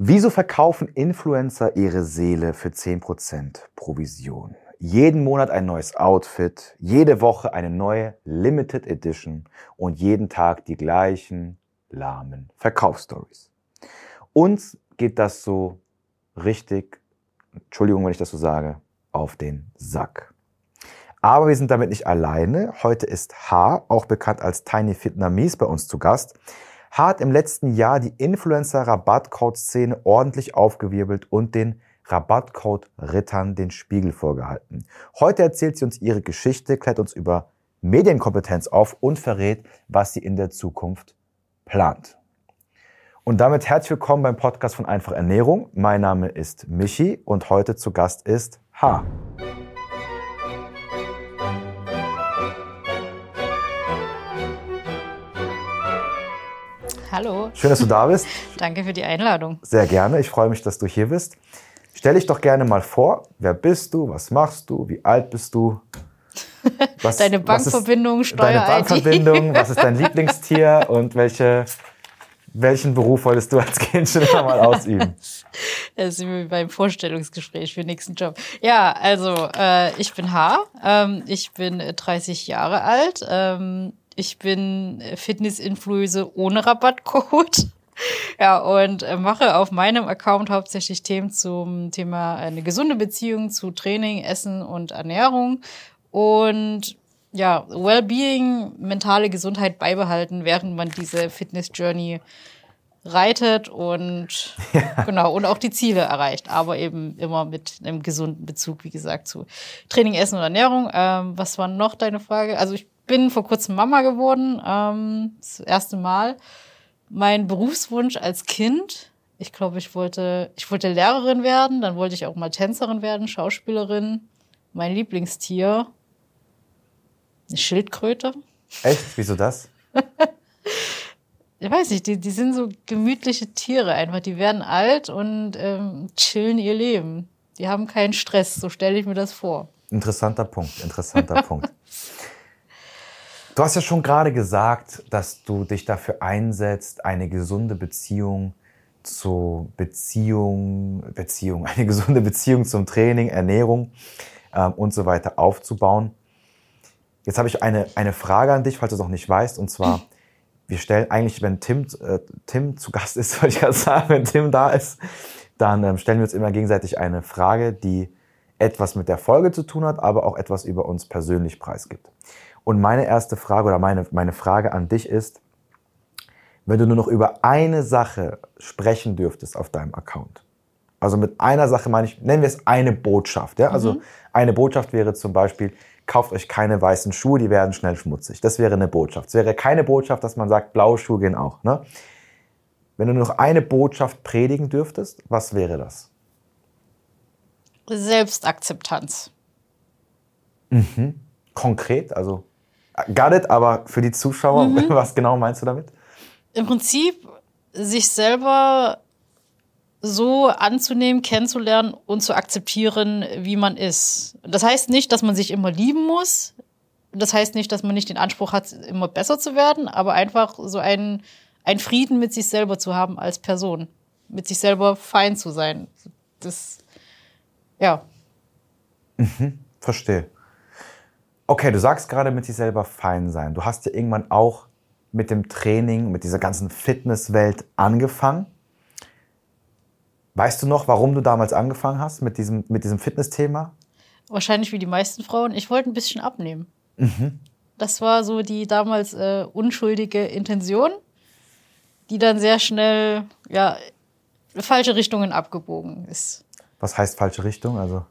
Wieso verkaufen Influencer ihre Seele für 10% Provision? Jeden Monat ein neues Outfit, jede Woche eine neue Limited Edition und jeden Tag die gleichen lahmen Verkaufsstories. Uns geht das so richtig, Entschuldigung, wenn ich das so sage, auf den Sack. Aber wir sind damit nicht alleine. Heute ist H, auch bekannt als Tiny Vietnamese, bei uns zu Gast. H hat im letzten Jahr die Influencer-Rabattcode-Szene ordentlich aufgewirbelt und den Rabattcode-Rittern den Spiegel vorgehalten. Heute erzählt sie uns ihre Geschichte, klärt uns über Medienkompetenz auf und verrät, was sie in der Zukunft plant. Und damit herzlich willkommen beim Podcast von Einfach Ernährung. Mein Name ist Michi und heute zu Gast ist H. Hallo. Schön, dass du da bist. Danke für die Einladung. Sehr gerne. Ich freue mich, dass du hier bist. Stell dich doch gerne mal vor. Wer bist du? Was machst du? Wie alt bist du? Deine Bankverbindung, Steuer-ID. Deine Bankverbindung, was ist dein Lieblingstier und welchen Beruf wolltest du als Kind schon immer mal ausüben? Das sind wir beim Vorstellungsgespräch für den nächsten Job. Ja, also ich bin H. Ich bin 30 Jahre alt. Ich bin Fitness-Influencer ohne Rabattcode. Ja, und mache auf meinem Account hauptsächlich Themen zum Thema eine gesunde Beziehung zu Training, Essen und Ernährung. Und ja, Wellbeing, mentale Gesundheit beibehalten, während man diese Fitness-Journey reitet und genau, und auch die Ziele erreicht, aber eben immer mit einem gesunden Bezug, wie gesagt, zu Training, Essen und Ernährung. Was war noch deine Frage? Also ich bin vor kurzem Mama geworden, das erste Mal. Mein Berufswunsch als Kind, ich glaube, ich wollte Lehrerin werden, dann wollte ich auch mal Tänzerin werden, Schauspielerin. Mein Lieblingstier, eine Schildkröte. Echt? Wieso das? Ich weiß nicht, die sind so gemütliche Tiere einfach. Die werden alt und chillen ihr Leben. Die haben keinen Stress, so stelle ich mir das vor. Interessanter Punkt. Du hast ja schon gerade gesagt, dass du dich dafür einsetzt, eine gesunde Beziehung zum Training, Ernährung und so weiter aufzubauen. Jetzt habe ich eine Frage an dich, falls du es noch nicht weißt, und zwar, wir stellen eigentlich, wenn Tim zu Gast ist, wollte ich gerade sagen, wenn Tim da ist, dann stellen wir uns immer gegenseitig eine Frage, die etwas mit der Folge zu tun hat, aber auch etwas über uns persönlich preisgibt. Und meine erste Frage oder meine Frage an dich ist, wenn du nur noch über eine Sache sprechen dürftest auf deinem Account, also mit einer Sache meine ich, nennen wir es eine Botschaft, ja? Also eine Botschaft wäre zum Beispiel, kauft euch keine weißen Schuhe, die werden schnell schmutzig. Das wäre eine Botschaft. Es wäre keine Botschaft, dass man sagt, blaue Schuhe gehen auch. Ne? Wenn du nur noch eine Botschaft predigen dürftest, was wäre das? Selbstakzeptanz. Konkret, also got it, aber für die Zuschauer, was genau meinst du damit? Im Prinzip sich selber so anzunehmen, kennenzulernen und zu akzeptieren, wie man ist. Das heißt nicht, dass man sich immer lieben muss. Das heißt nicht, dass man nicht den Anspruch hat, immer besser zu werden, aber einfach so ein Frieden mit sich selber zu haben als Person. Mit sich selber fein zu sein. Das, ja. Verstehe. Okay, du sagst gerade mit sich selber fein sein. Du hast ja irgendwann auch mit dem Training, mit dieser ganzen Fitnesswelt angefangen. Weißt du noch, warum du damals angefangen hast mit diesem Fitness-Thema? Wahrscheinlich wie die meisten Frauen. Ich wollte ein bisschen abnehmen. Das war so die damals unschuldige Intention, die dann sehr schnell falsche Richtungen abgebogen ist. Was heißt falsche Richtung? Also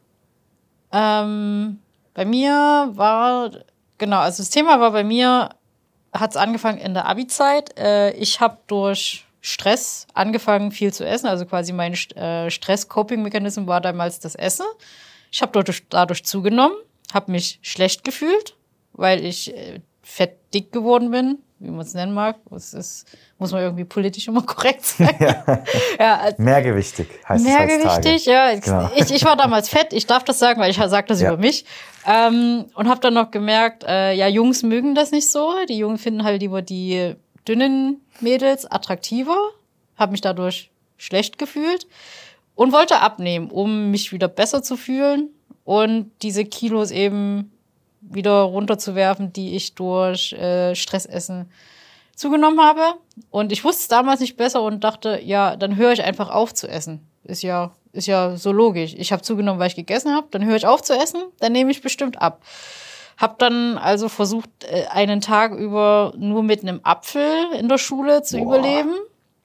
bei mir also das Thema war bei mir, hat es angefangen in der Abi-Zeit. Ich habe durch Stress angefangen, viel zu essen. Also quasi mein Stress-Coping-Mechanismus war damals das Essen. Ich habe dadurch zugenommen, habe mich schlecht gefühlt, weil ich fettdick geworden bin, wie man es nennen mag. Muss man irgendwie politisch immer korrekt sein. Mehrgewichtig heißt es heutzutage. Mehrgewichtig, ja. Genau. Ich war damals fett, ich darf das sagen, weil ich sage das über mich. Und habe dann noch gemerkt, Jungs mögen das nicht so. Die Jungen finden halt lieber die dünnen Mädels attraktiver. Habe mich dadurch schlecht gefühlt und wollte abnehmen, um mich wieder besser zu fühlen und diese Kilos eben wieder runterzuwerfen, die ich durch Stressessen zugenommen habe. Und ich wusste es damals nicht besser und dachte, ja, dann höre ich einfach auf zu essen. Ist ja so logisch. Ich habe zugenommen, weil ich gegessen habe, dann höre ich auf zu essen, dann nehme ich bestimmt ab. Hab dann also versucht, einen Tag über nur mit einem Apfel in der Schule zu überleben.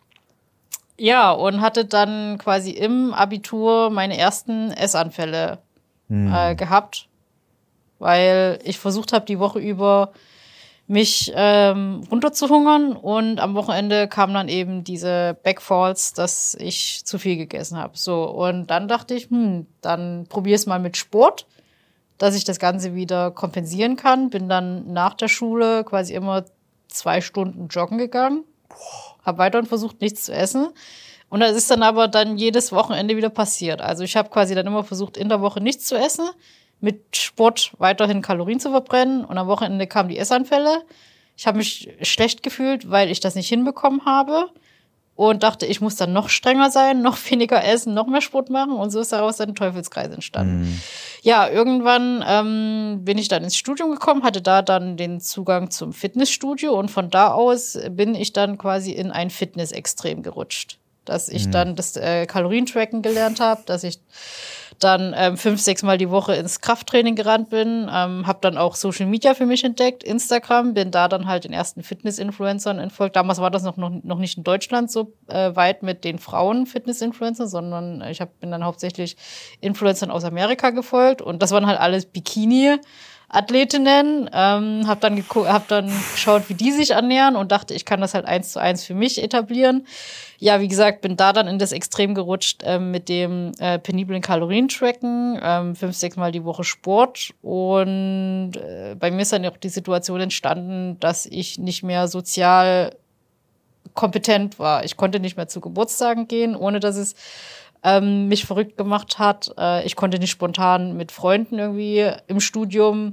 Ja, und hatte dann quasi im Abitur meine ersten Essanfälle gehabt, weil ich versucht habe, die Woche über mich runterzuhungern und am Wochenende kamen dann eben diese Backfalls, dass ich zu viel gegessen habe. So, und dann dachte ich, dann probier's mal mit Sport, dass ich das Ganze wieder kompensieren kann. Bin dann nach der Schule quasi immer 2 Stunden joggen gegangen, habe weiterhin versucht, nichts zu essen. Und das ist dann aber dann jedes Wochenende wieder passiert. Also ich habe quasi dann immer versucht, in der Woche nichts zu essen, mit Sport weiterhin Kalorien zu verbrennen. Und am Wochenende kamen die Essanfälle. Ich habe mich schlecht gefühlt, weil ich das nicht hinbekommen habe. Und dachte, ich muss dann noch strenger sein, noch weniger essen, noch mehr Sport machen. Und so ist daraus ein Teufelskreis entstanden. Ja, irgendwann bin ich dann ins Studium gekommen, hatte da dann den Zugang zum Fitnessstudio. Und von da aus bin ich dann quasi in ein Fitnessextrem gerutscht. Dass ich dann das Kalorientracken gelernt habe, dass ich dann 5-6 Mal die Woche ins Krafttraining gerannt bin, habe dann auch Social Media für mich entdeckt, Instagram, bin da dann halt den ersten Fitness-Influencern entfolgt. Damals war das noch nicht in Deutschland so weit mit den Frauen-Fitness-Influencern, sondern bin dann hauptsächlich Influencern aus Amerika gefolgt und das waren halt alles Bikini-Athletinnen, hab dann geschaut, wie die sich ernähren und dachte, ich kann das halt 1:1 für mich etablieren. Ja, wie gesagt, bin da dann in das Extrem gerutscht mit dem peniblen Kalorientracken, 5-6 Mal die Woche Sport und bei mir ist dann auch die Situation entstanden, dass ich nicht mehr sozial kompetent war. Ich konnte nicht mehr zu Geburtstagen gehen, ohne dass es mich verrückt gemacht hat. Ich konnte nicht spontan mit Freunden irgendwie im Studium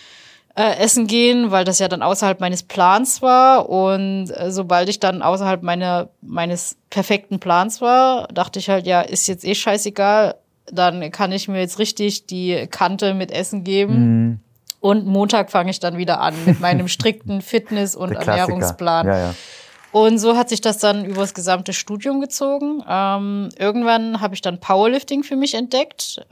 essen gehen, weil das ja dann außerhalb meines Plans war. Und sobald ich dann außerhalb meines perfekten Plans war, dachte ich halt, ja, ist jetzt scheißegal, dann kann ich mir jetzt richtig die Kante mit Essen geben. Und Montag fange ich dann wieder an mit meinem strikten Fitness- und Ernährungsplan. Ja. Und so hat sich das dann über das gesamte Studium gezogen. Irgendwann habe ich dann Powerlifting für mich entdeckt,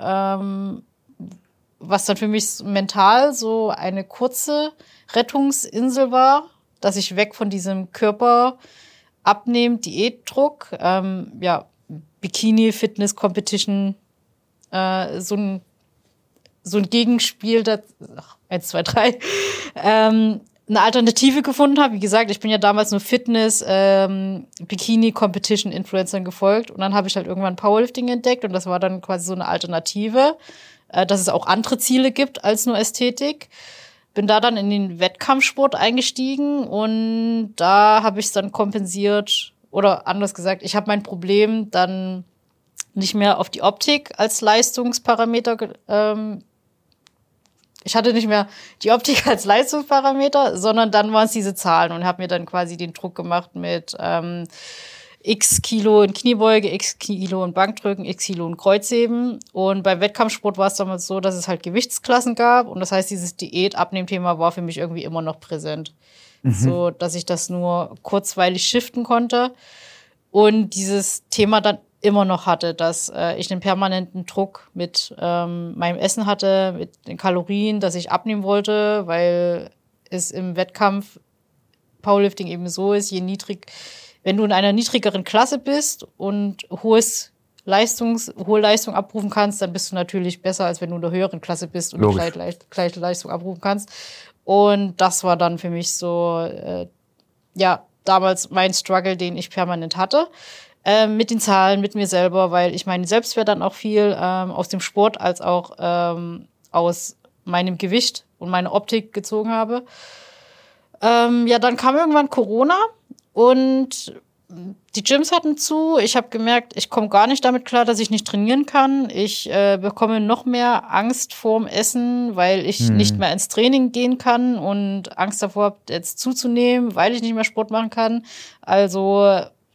was dann für mich mental so eine kurze Rettungsinsel war, dass ich weg von diesem Körper-Abnehmen-Diätdruck, Bikini, Fitness, Competition, so ein Gegenspiel, 1, 2, 3, eine Alternative gefunden habe. Wie gesagt, ich bin ja damals nur Fitness, Bikini, Competition, Influencern gefolgt und dann habe ich halt irgendwann Powerlifting entdeckt und das war dann quasi so eine Alternative, dass es auch andere Ziele gibt als nur Ästhetik. Bin da dann in den Wettkampfsport eingestiegen und da habe ich es dann kompensiert oder anders gesagt, ich habe mein Problem dann nicht mehr auf die Optik als Leistungsparameter ich hatte nicht mehr die Optik als Leistungsparameter, sondern dann waren es diese Zahlen und habe mir dann quasi den Druck gemacht mit x Kilo in Kniebeuge, x Kilo in Bankdrücken, x Kilo in Kreuzheben. Und beim Wettkampfsport war es damals so, dass es halt Gewichtsklassen gab. Und das heißt, dieses Diät-Abnehmen-Thema war für mich irgendwie immer noch präsent. So, dass ich das nur kurzweilig shiften konnte. Und dieses Thema dann immer noch hatte, dass ich einen permanenten Druck mit meinem Essen hatte, mit den Kalorien, dass ich abnehmen wollte, weil es im Wettkampf Powerlifting eben so ist, wenn du in einer niedrigeren Klasse bist und hohe Leistung abrufen kannst, dann bist du natürlich besser, als wenn du in der höheren Klasse bist und gleiche Leistung abrufen kannst. Und das war dann für mich so, damals mein Struggle, den ich permanent hatte. Mit den Zahlen, mit mir selber, weil ich meinen Selbstwert dann auch viel aus dem Sport als auch aus meinem Gewicht und meiner Optik gezogen habe. Dann kam irgendwann Corona und die Gyms hatten zu. Ich habe gemerkt, ich komme gar nicht damit klar, dass ich nicht trainieren kann. Ich bekomme noch mehr Angst vorm Essen, weil ich nicht mehr ins Training gehen kann und Angst davor habe, jetzt zuzunehmen, weil ich nicht mehr Sport machen kann. Also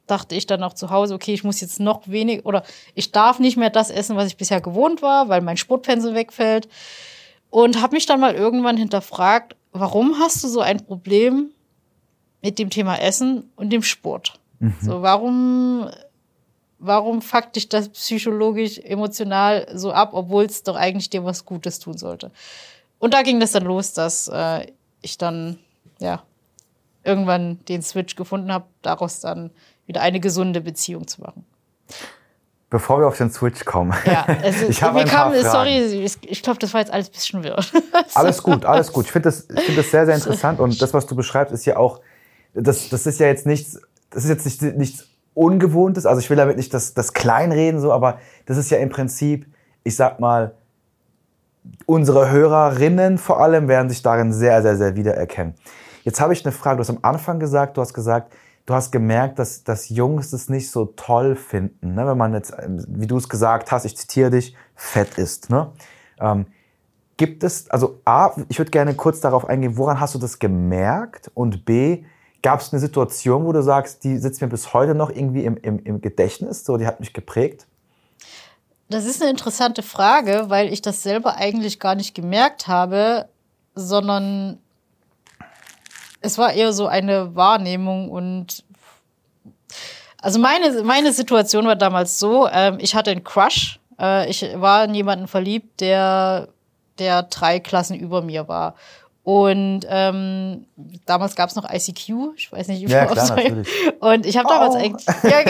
dachte ich dann auch zu Hause, okay, ich muss jetzt noch wenig oder ich darf nicht mehr das essen, was ich bisher gewohnt war, weil mein Sportpensum wegfällt. Und habe mich dann mal irgendwann hinterfragt, warum hast du so ein Problem mit dem Thema Essen und dem Sport? So, warum fuckt dich das psychologisch, emotional so ab, obwohl es doch eigentlich dir was Gutes tun sollte? Und da ging das dann los, dass ich dann irgendwann den Switch gefunden habe, daraus dann wieder eine gesunde Beziehung zu machen. Bevor wir auf den Switch kommen. Ja, also ich habe ein paar Fragen. Sorry, ich glaube, das war jetzt alles ein bisschen wirr. Alles gut. Ich finde das sehr, sehr interessant. Und das, was du beschreibst, ist ja auch, das ist ja jetzt nichts, nichts Ungewohntes. Also ich will damit nicht das Kleinreden so, aber das ist ja im Prinzip, ich sag mal, unsere Hörerinnen vor allem werden sich darin sehr, sehr, sehr wiedererkennen. Jetzt habe ich eine Frage. Du hast am Anfang gesagt, du hast gemerkt, dass Jungs es nicht so toll finden, ne? Wenn man jetzt, wie du es gesagt hast, ich zitiere dich, fett ist. Ne? Gibt es, also A, ich würde gerne kurz darauf eingehen, woran hast du das gemerkt? Und B, gab es eine Situation, wo du sagst, die sitzt mir bis heute noch irgendwie im Gedächtnis, so, die hat mich geprägt? Das ist eine interessante Frage, weil ich das selber eigentlich gar nicht gemerkt habe, sondern es war eher so eine Wahrnehmung und also meine Situation war damals so, ich hatte einen Crush, ich war in jemanden verliebt, der 3 Klassen über mir war. Und damals gab es noch ICQ, ich weiß nicht, wie ja, klar, natürlich. Und ich habe damals eigentlich, ja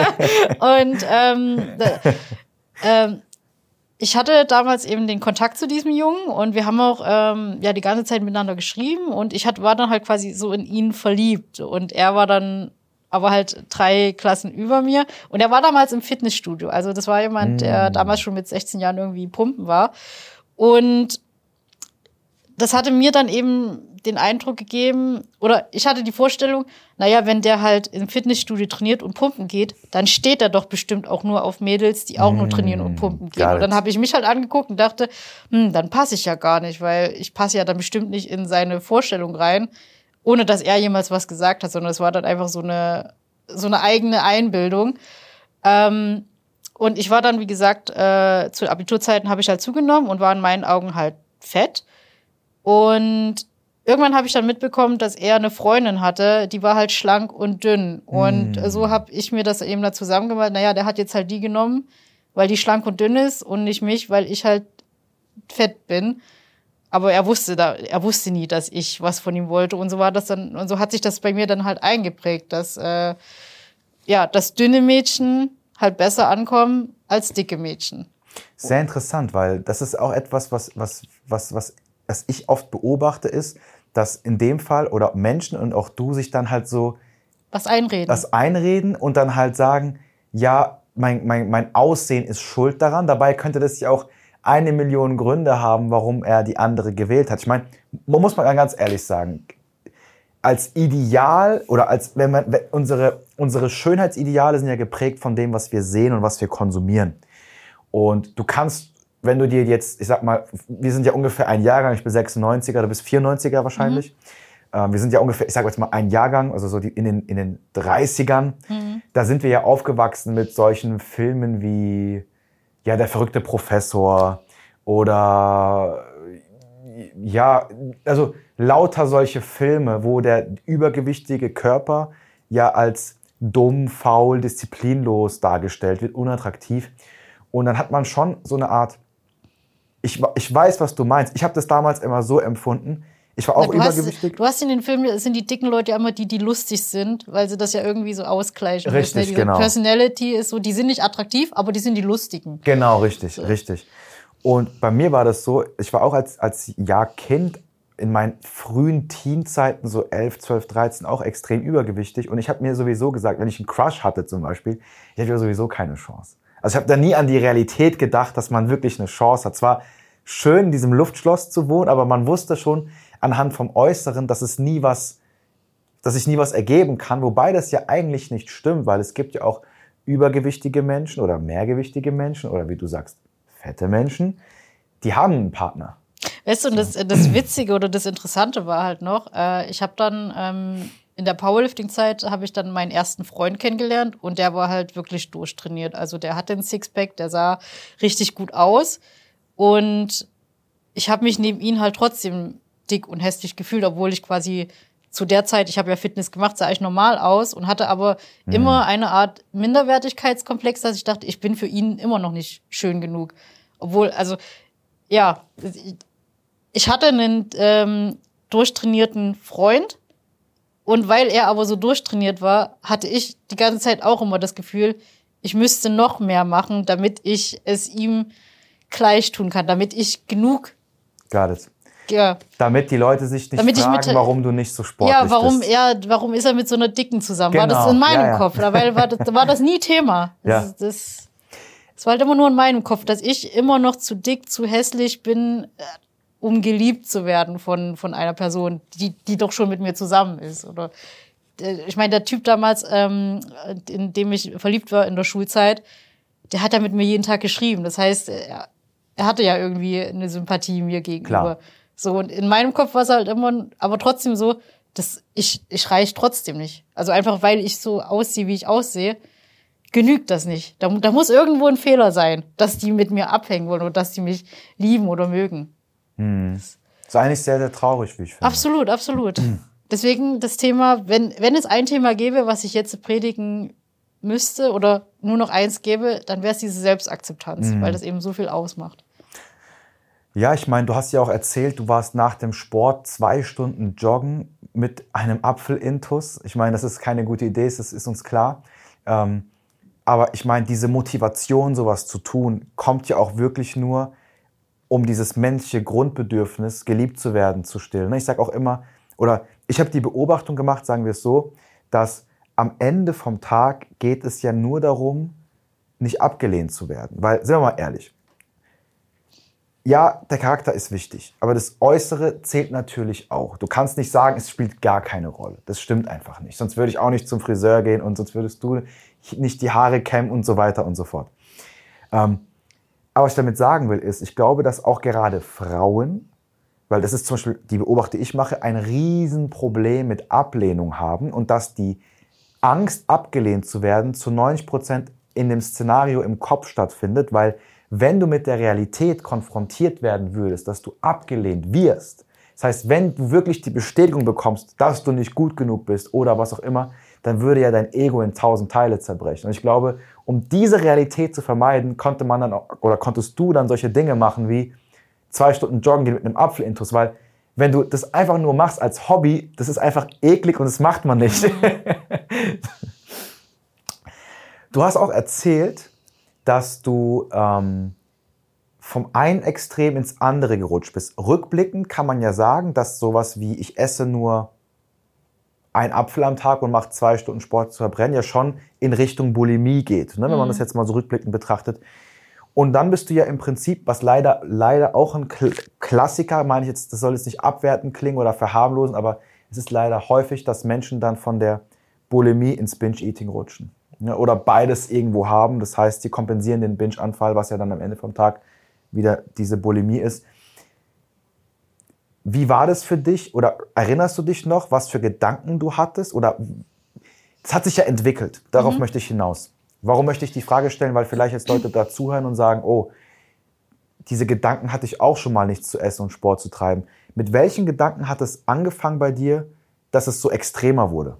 genau. Ich hatte damals eben den Kontakt zu diesem Jungen und wir haben auch die ganze Zeit miteinander geschrieben und ich war dann halt quasi so in ihn verliebt und er war dann aber halt 3 Klassen über mir und er war damals im Fitnessstudio. Also das war jemand, der damals schon mit 16 Jahren irgendwie pumpen war und das hatte mir dann eben den Eindruck gegeben, oder ich hatte die Vorstellung, naja, wenn der halt im Fitnessstudio trainiert und pumpen geht, dann steht er doch bestimmt auch nur auf Mädels, die auch nur trainieren und pumpen gehen. Und dann habe ich mich halt angeguckt und dachte, dann passe ich ja gar nicht, weil ich passe ja dann bestimmt nicht in seine Vorstellung rein, ohne dass er jemals was gesagt hat, sondern es war dann einfach so eine eigene Einbildung. Und ich war dann, wie gesagt, zu Abiturzeiten habe ich halt zugenommen und war in meinen Augen halt fett. Und irgendwann habe ich dann mitbekommen, dass er eine Freundin hatte, die war halt schlank und dünn. Und so habe ich mir das eben da zusammengemalt. Naja, der hat jetzt halt die genommen, weil die schlank und dünn ist und nicht mich, weil ich halt fett bin. Aber er wusste nie, dass ich was von ihm wollte. Und so war das dann, und so hat sich das bei mir dann halt eingeprägt, dass dünne Mädchen halt besser ankommen als dicke Mädchen. Sehr interessant, weil das ist auch etwas, was ich oft beobachte, ist, dass in dem Fall oder Menschen und auch du sich dann halt so was einreden und dann halt sagen, ja, mein Aussehen ist schuld daran. Dabei könnte das ja auch 1 Million Gründe haben, warum er die andere gewählt hat. Ich meine, man muss mal ganz ehrlich sagen, als Ideal oder unsere Schönheitsideale sind ja geprägt von dem, was wir sehen und was wir konsumieren. Und du kannst, wenn du dir jetzt, ich sag mal, wir sind ja ungefähr ein Jahrgang, ich bin 96er, du bist 94er wahrscheinlich. Wir sind ja ungefähr, ich sag jetzt mal ein Jahrgang, also so in den 30ern. Da sind wir ja aufgewachsen mit solchen Filmen wie, ja, Der verrückte Professor oder, ja, also lauter solche Filme, wo der übergewichtige Körper ja als dumm, faul, disziplinlos dargestellt wird, unattraktiv. Und dann hat man schon so eine Art, ich weiß, was du meinst. Ich habe das damals immer so empfunden. Ich war auch übergewichtig. Du hast in den Filmen, sind die dicken Leute ja immer die lustig sind, weil sie das ja irgendwie so ausgleichen. Richtig, diese genau. Personality ist so, die sind nicht attraktiv, aber die sind die Lustigen. Genau, richtig. Und bei mir war das so, ich war auch als Kind in meinen frühen Teenzeiten, so 11, 12, 13, auch extrem übergewichtig. Und ich habe mir sowieso gesagt, wenn ich einen Crush hatte zum Beispiel, ich hatte sowieso keine Chance. Also ich habe da nie an die Realität gedacht, dass man wirklich eine Chance hat. Zwar schön, in diesem Luftschloss zu wohnen, aber man wusste schon anhand vom Äußeren, dass sich nie was ergeben kann. Wobei das ja eigentlich nicht stimmt, weil es gibt ja auch übergewichtige Menschen oder mehrgewichtige Menschen oder wie du sagst, fette Menschen, die haben einen Partner. Weißt du, und das Witzige oder das Interessante war halt noch, ich habe dann in der Powerlifting-Zeit habe ich dann meinen ersten Freund kennengelernt und der war halt wirklich durchtrainiert. Also der hatte einen Sixpack, der sah richtig gut aus und ich habe mich neben ihm halt trotzdem dick und hässlich gefühlt, obwohl ich quasi zu der Zeit, ich habe ja Fitness gemacht, sah ich normal aus und hatte aber immer eine Art Minderwertigkeitskomplex, dass ich dachte, ich bin für ihn immer noch nicht schön genug. Obwohl, also, ja, ich hatte einen durchtrainierten Freund und weil er aber so durchtrainiert war, hatte ich die ganze Zeit auch immer das Gefühl, ich müsste noch mehr machen, damit ich es ihm gleich tun kann, damit ich genug... Got it. Ja. Damit die Leute sich nicht fragen, warum du nicht so sportlich bist. Warum ist er mit so einer Dicken zusammen? Genau. War das in meinem Kopf? Weil war das nie Thema. Das war halt immer nur in meinem Kopf, dass ich immer noch zu dick, zu hässlich bin, um geliebt zu werden von einer Person, die doch schon mit mir zusammen ist. Oder ich meine, der Typ damals, in dem ich verliebt war in der Schulzeit, der hat ja mit mir jeden Tag geschrieben. Das heißt, er hatte ja irgendwie eine Sympathie mir gegenüber. Klar. So, und in meinem Kopf war es halt immer, aber trotzdem so, dass ich reich trotzdem nicht. Also einfach, weil ich so aussehe, wie ich aussehe, genügt das nicht. Da muss irgendwo ein Fehler sein, dass die mit mir abhängen wollen oder dass die mich lieben oder mögen. Das ist eigentlich sehr, sehr traurig, wie ich finde. Absolut, absolut. Deswegen das Thema, wenn es ein Thema gäbe, was ich jetzt predigen müsste oder nur noch eins gäbe, dann wäre es diese Selbstakzeptanz, weil das eben so viel ausmacht. Ja, ich meine, du hast ja auch erzählt, du warst nach dem Sport 2 Stunden joggen mit einem Apfelintus. Ich meine, das ist keine gute Idee, das ist uns klar. Aber ich meine, diese Motivation, sowas zu tun, kommt ja auch wirklich nur, um dieses menschliche Grundbedürfnis, geliebt zu werden, zu stillen. Ich sage auch immer, oder ich habe die Beobachtung gemacht, sagen wir es so, dass am Ende vom Tag geht es ja nur darum, nicht abgelehnt zu werden. Weil, sind wir mal ehrlich, ja, der Charakter ist wichtig, aber das Äußere zählt natürlich auch. Du kannst nicht sagen, es spielt gar keine Rolle. Das stimmt einfach nicht. Sonst würde ich auch nicht zum Friseur gehen und sonst würdest du nicht die Haare kämmen und so weiter und so fort. Aber was ich damit sagen will, ist, ich glaube, dass auch gerade Frauen, weil das ist zum Beispiel, die Beobachtung, die ich mache, ein Riesenproblem mit Ablehnung haben und dass die Angst, abgelehnt zu werden, zu 90% in dem Szenario im Kopf stattfindet, weil wenn du mit der Realität konfrontiert werden würdest, dass du abgelehnt wirst, das heißt, wenn du wirklich die Bestätigung bekommst, dass du nicht gut genug bist oder was auch immer, dann würde ja dein Ego in 1000 Teile zerbrechen. Und ich glaube, um diese Realität zu vermeiden, konntest du dann solche Dinge machen wie 2 Stunden joggen gehen mit einem Apfelintus, weil wenn du das einfach nur machst als Hobby, das ist einfach eklig und das macht man nicht. Du hast auch erzählt, dass du vom einen Extrem ins andere gerutscht bist. Rückblickend kann man ja sagen, dass sowas wie ich esse nur einen Apfel am Tag und mache 2 Stunden Sport zu verbrennen, ja schon in Richtung Bulimie geht, ne, wenn man das jetzt mal so rückblickend betrachtet. Und dann bist du ja im Prinzip, was leider auch ein Klassiker, meine ich jetzt, das soll jetzt nicht abwertend klingen oder verharmlosen, aber es ist leider häufig, dass Menschen dann von der Bulimie ins Binge-Eating rutschen. Ja, oder beides irgendwo haben. Das heißt, die kompensieren den Binge-Anfall, was ja dann am Ende vom Tag wieder diese Bulimie ist. Wie war das für dich? Oder erinnerst du dich noch, was für Gedanken du hattest? Oder es hat sich ja entwickelt. Darauf möchte ich hinaus. Warum möchte ich die Frage stellen? Weil vielleicht jetzt Leute da zuhören und sagen, oh, diese Gedanken hatte ich auch schon mal, nichts zu essen und Sport zu treiben. Mit welchen Gedanken hat es angefangen bei dir, dass es so extremer wurde?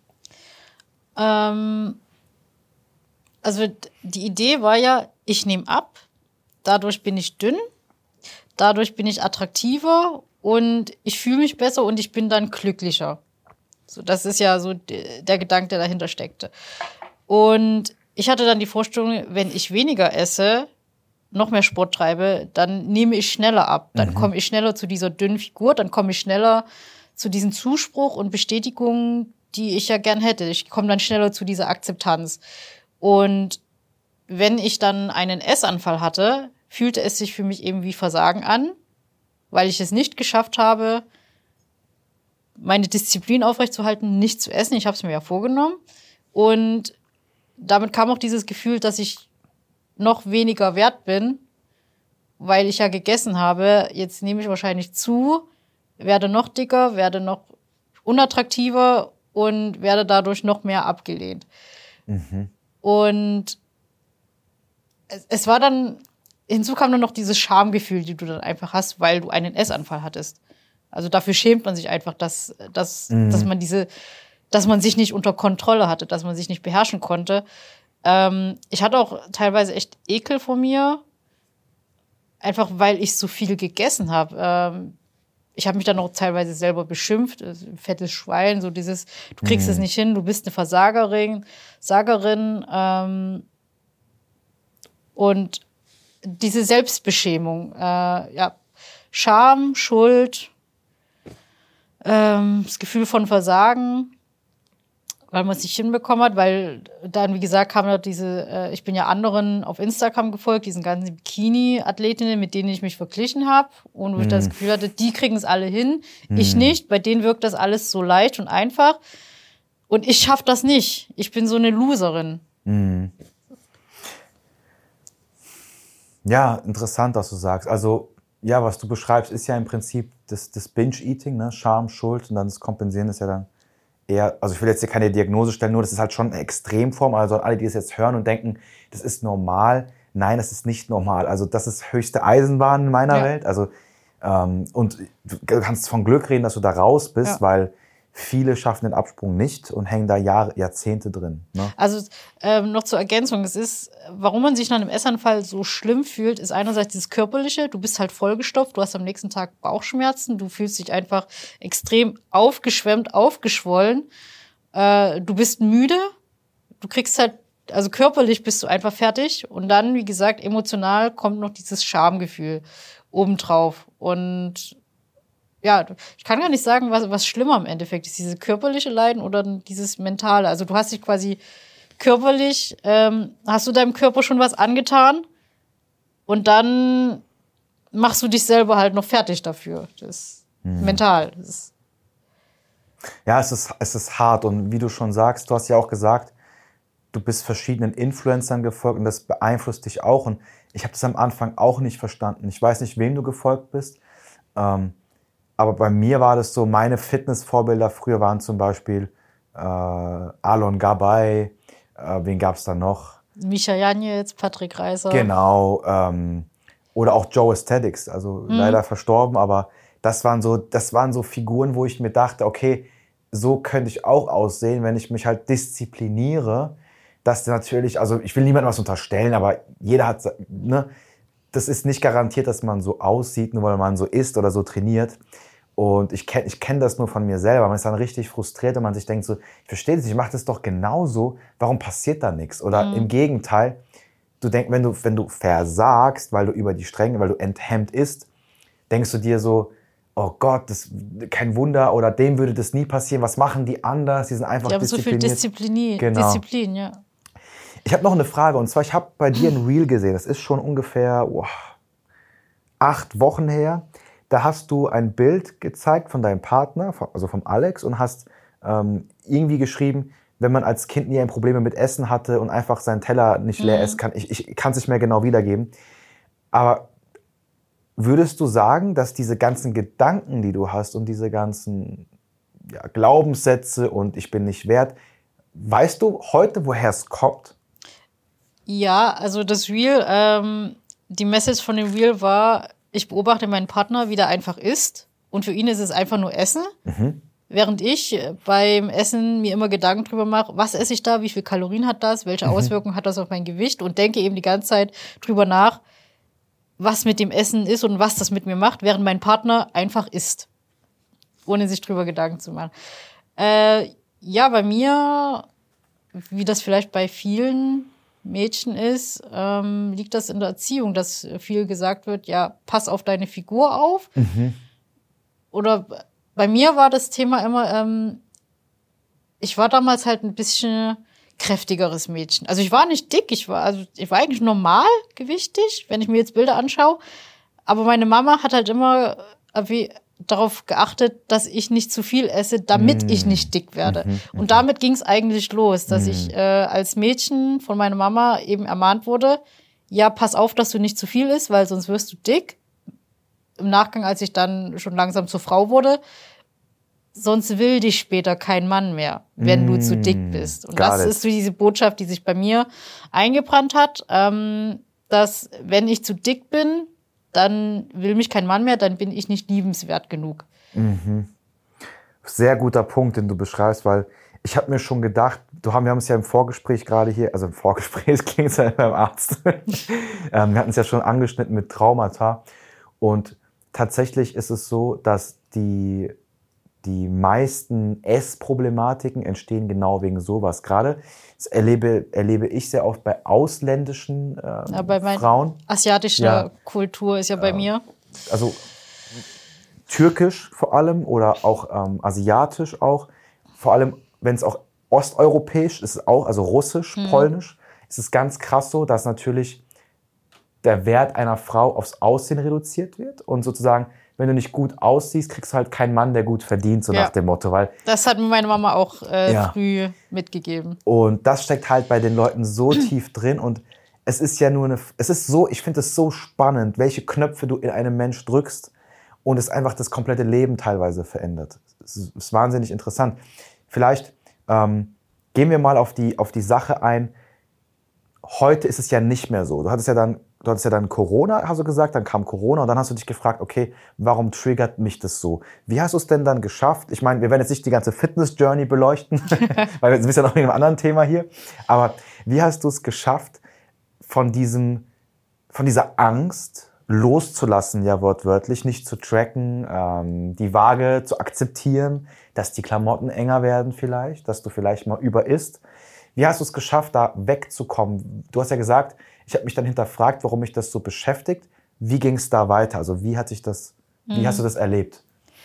Also die Idee war ja, ich nehme ab, dadurch bin ich dünn, dadurch bin ich attraktiver und ich fühle mich besser und ich bin dann glücklicher. So, das ist ja so der Gedanke, der dahinter steckte. Und ich hatte dann die Vorstellung, wenn ich weniger esse, noch mehr Sport treibe, dann nehme ich schneller ab. Dann komme ich schneller zu dieser dünnen Figur, dann komme ich schneller zu diesem Zuspruch und Bestätigung, die ich ja gern hätte. Ich komme dann schneller zu dieser Akzeptanz. Und wenn ich dann einen Essanfall hatte, fühlte es sich für mich eben wie Versagen an, weil ich es nicht geschafft habe, meine Disziplin aufrechtzuerhalten, nicht zu essen. Ich habe es mir ja vorgenommen. Und damit kam auch dieses Gefühl, dass ich noch weniger wert bin, weil ich ja gegessen habe. Jetzt nehme ich wahrscheinlich zu, werde noch dicker, werde noch unattraktiver und werde dadurch noch mehr abgelehnt. Und es war dann, hinzu kam dann noch dieses Schamgefühl, die du dann einfach hast, weil du einen Essanfall hattest. Also dafür schämt man sich einfach, dass man sich nicht unter Kontrolle hatte, dass man sich nicht beherrschen konnte. Ich hatte auch teilweise echt Ekel vor mir, einfach weil ich so viel gegessen habe. Ich habe mich dann auch teilweise selber beschimpft, fettes Schwein, so dieses, du kriegst es nicht hin, du bist eine Versagerin. Und diese Selbstbeschämung, Scham, Schuld, das Gefühl von Versagen, weil man es nicht hinbekommen hat, weil dann, wie gesagt, kam da ich bin ja anderen auf Instagram gefolgt, diesen ganzen Bikini-Athletinnen, mit denen ich mich verglichen habe und wo ich das Gefühl hatte, die kriegen es alle hin, ich nicht, bei denen wirkt das alles so leicht und einfach und ich schaffe das nicht, ich bin so eine Loserin. Ja, interessant, was du sagst. Also, ja, was du beschreibst, ist ja im Prinzip das Binge-Eating, ne? Scham, Schuld und dann das Kompensieren ist ja dann eher, also ich will jetzt hier keine Diagnose stellen, nur das ist halt schon eine Extremform. Also alle, die es jetzt hören und denken, das ist normal. Nein, das ist nicht normal. Also das ist höchste Eisenbahn in meiner Welt. Also und du kannst von Glück reden, dass du da raus bist, weil viele schaffen den Absprung nicht und hängen da Jahrzehnte drin. Ne? Also noch zur Ergänzung, warum man sich nach einem Essanfall so schlimm fühlt, ist einerseits dieses Körperliche, du bist halt vollgestopft, du hast am nächsten Tag Bauchschmerzen, du fühlst dich einfach extrem aufgeschwemmt, aufgeschwollen, du bist müde, du kriegst halt, also körperlich bist du einfach fertig und dann, wie gesagt, emotional kommt noch dieses Schamgefühl obendrauf und ja, ich kann gar nicht sagen, was schlimmer im Endeffekt ist, diese körperliche Leiden oder dieses mentale. Also du hast dich quasi körperlich, hast du deinem Körper schon was angetan und dann machst du dich selber halt noch fertig dafür. Das ist mental. Ja, es ist hart und wie du schon sagst, du hast ja auch gesagt, du bist verschiedenen Influencern gefolgt und das beeinflusst dich auch und ich habe das am Anfang auch nicht verstanden. Ich weiß nicht, wem du gefolgt bist, aber bei mir war das so, meine Fitnessvorbilder früher waren zum Beispiel Alon Gabay, wen gab's da noch? Misha Janetz, Patrick Reiser. Genau, oder auch Joe Aesthetics, also leider verstorben, aber das waren so Figuren, wo ich mir dachte, okay, so könnte ich auch aussehen, wenn ich mich halt diszipliniere. Das natürlich, also ich will niemandem was unterstellen, aber jeder hat, ne, das ist nicht garantiert, dass man so aussieht, nur weil man so isst oder so trainiert. Und ich kenn das nur von mir selber. Man ist dann richtig frustriert und man sich denkt so, ich verstehe das, ich mache das doch genauso, warum passiert da nichts? Oder im Gegenteil, du denkst, wenn du versagst, weil du über die Stränge, weil du enthemmt isst, denkst du dir so, oh Gott, das kein Wunder oder dem würde das nie passieren, was machen die anders? Die sind einfach diszipliniert. Die haben so viel Genau. Disziplin, ja. Ich habe noch eine Frage und zwar, ich habe bei dir ein Reel gesehen, das ist schon ungefähr 8 Wochen her. Da hast du ein Bild gezeigt von deinem Partner, also vom Alex und hast irgendwie geschrieben, wenn man als Kind nie ein Problem mit Essen hatte und einfach seinen Teller nicht leer essen kann. Ich kann es nicht mehr genau wiedergeben. Aber würdest du sagen, dass diese ganzen Gedanken, die du hast und diese ganzen Glaubenssätze und ich bin nicht wert, weißt du heute, woher es kommt? Ja, also das Reel, die Message von dem Reel war, ich beobachte meinen Partner, wie der einfach isst. Und für ihn ist es einfach nur Essen. Während ich beim Essen mir immer Gedanken drüber mache, was esse ich da, wie viel Kalorien hat das, welche Auswirkungen hat das auf mein Gewicht und denke eben die ganze Zeit drüber nach, was mit dem Essen ist und was das mit mir macht, während mein Partner einfach isst. Ohne sich drüber Gedanken zu machen. Ja, bei mir, wie das vielleicht bei vielen Mädchen ist, liegt das in der Erziehung, dass viel gesagt wird, ja, pass auf deine Figur auf. Oder bei mir war das Thema immer, ich war damals halt ein bisschen kräftigeres Mädchen. Also ich war nicht dick, ich war eigentlich normal gewichtig, wenn ich mir jetzt Bilder anschaue. Aber meine Mama hat halt immer darauf geachtet, dass ich nicht zu viel esse, damit ich nicht dick werde. Und damit ging es eigentlich los, dass ich als Mädchen von meiner Mama eben ermahnt wurde, ja, pass auf, dass du nicht zu viel isst, weil sonst wirst du dick. Im Nachgang, als ich dann schon langsam zur Frau wurde, sonst will dich später kein Mann mehr, wenn du zu dick bist. Und das ist so diese Botschaft, die sich bei mir eingebrannt hat, dass wenn ich zu dick bin, dann will mich kein Mann mehr, dann bin ich nicht liebenswert genug. Sehr guter Punkt, den du beschreibst, weil ich habe mir schon gedacht, wir haben es ja im Vorgespräch gerade hier, also im Vorgespräch, es klingt ja beim Arzt, wir hatten es ja schon angeschnitten mit Traumata und tatsächlich ist es so, dass die meisten Essproblematiken entstehen genau wegen sowas. Gerade das erlebe ich sehr oft bei ausländischen bei Frauen. Asiatische Kultur ist ja bei mir. Also türkisch vor allem oder auch asiatisch auch. Vor allem, wenn es auch osteuropäisch ist, auch, also russisch, polnisch, ist es ganz krass so, dass natürlich der Wert einer Frau aufs Aussehen reduziert wird und sozusagen, wenn du nicht gut aussiehst, kriegst du halt keinen Mann, der gut verdient, so nach dem Motto. Weil das hat mir meine Mama auch früh mitgegeben. Und das steckt halt bei den Leuten so tief drin und es ist ja nur ich finde es so spannend, welche Knöpfe du in einem Mensch drückst und es einfach das komplette Leben teilweise verändert. Es ist wahnsinnig interessant. Vielleicht gehen wir mal auf die Sache ein. Heute ist es ja nicht mehr so. Du hattest ja dann Corona, hast du gesagt, dann kam Corona und dann hast du dich gefragt, okay, warum triggert mich das so? Wie hast du es denn dann geschafft? Ich meine, wir werden jetzt nicht die ganze Fitness-Journey beleuchten, weil wir sind ja noch in einem anderen Thema hier. Aber wie hast du es geschafft, von dieser Angst loszulassen, ja wortwörtlich, nicht zu tracken, die Waage zu akzeptieren, dass die Klamotten enger werden vielleicht, dass du vielleicht mal über isst. Wie hast du es geschafft, da wegzukommen? Du hast ja gesagt, ich habe mich dann hinterfragt, warum mich das so beschäftigt. Wie ging es da weiter? Also wie hast du das erlebt?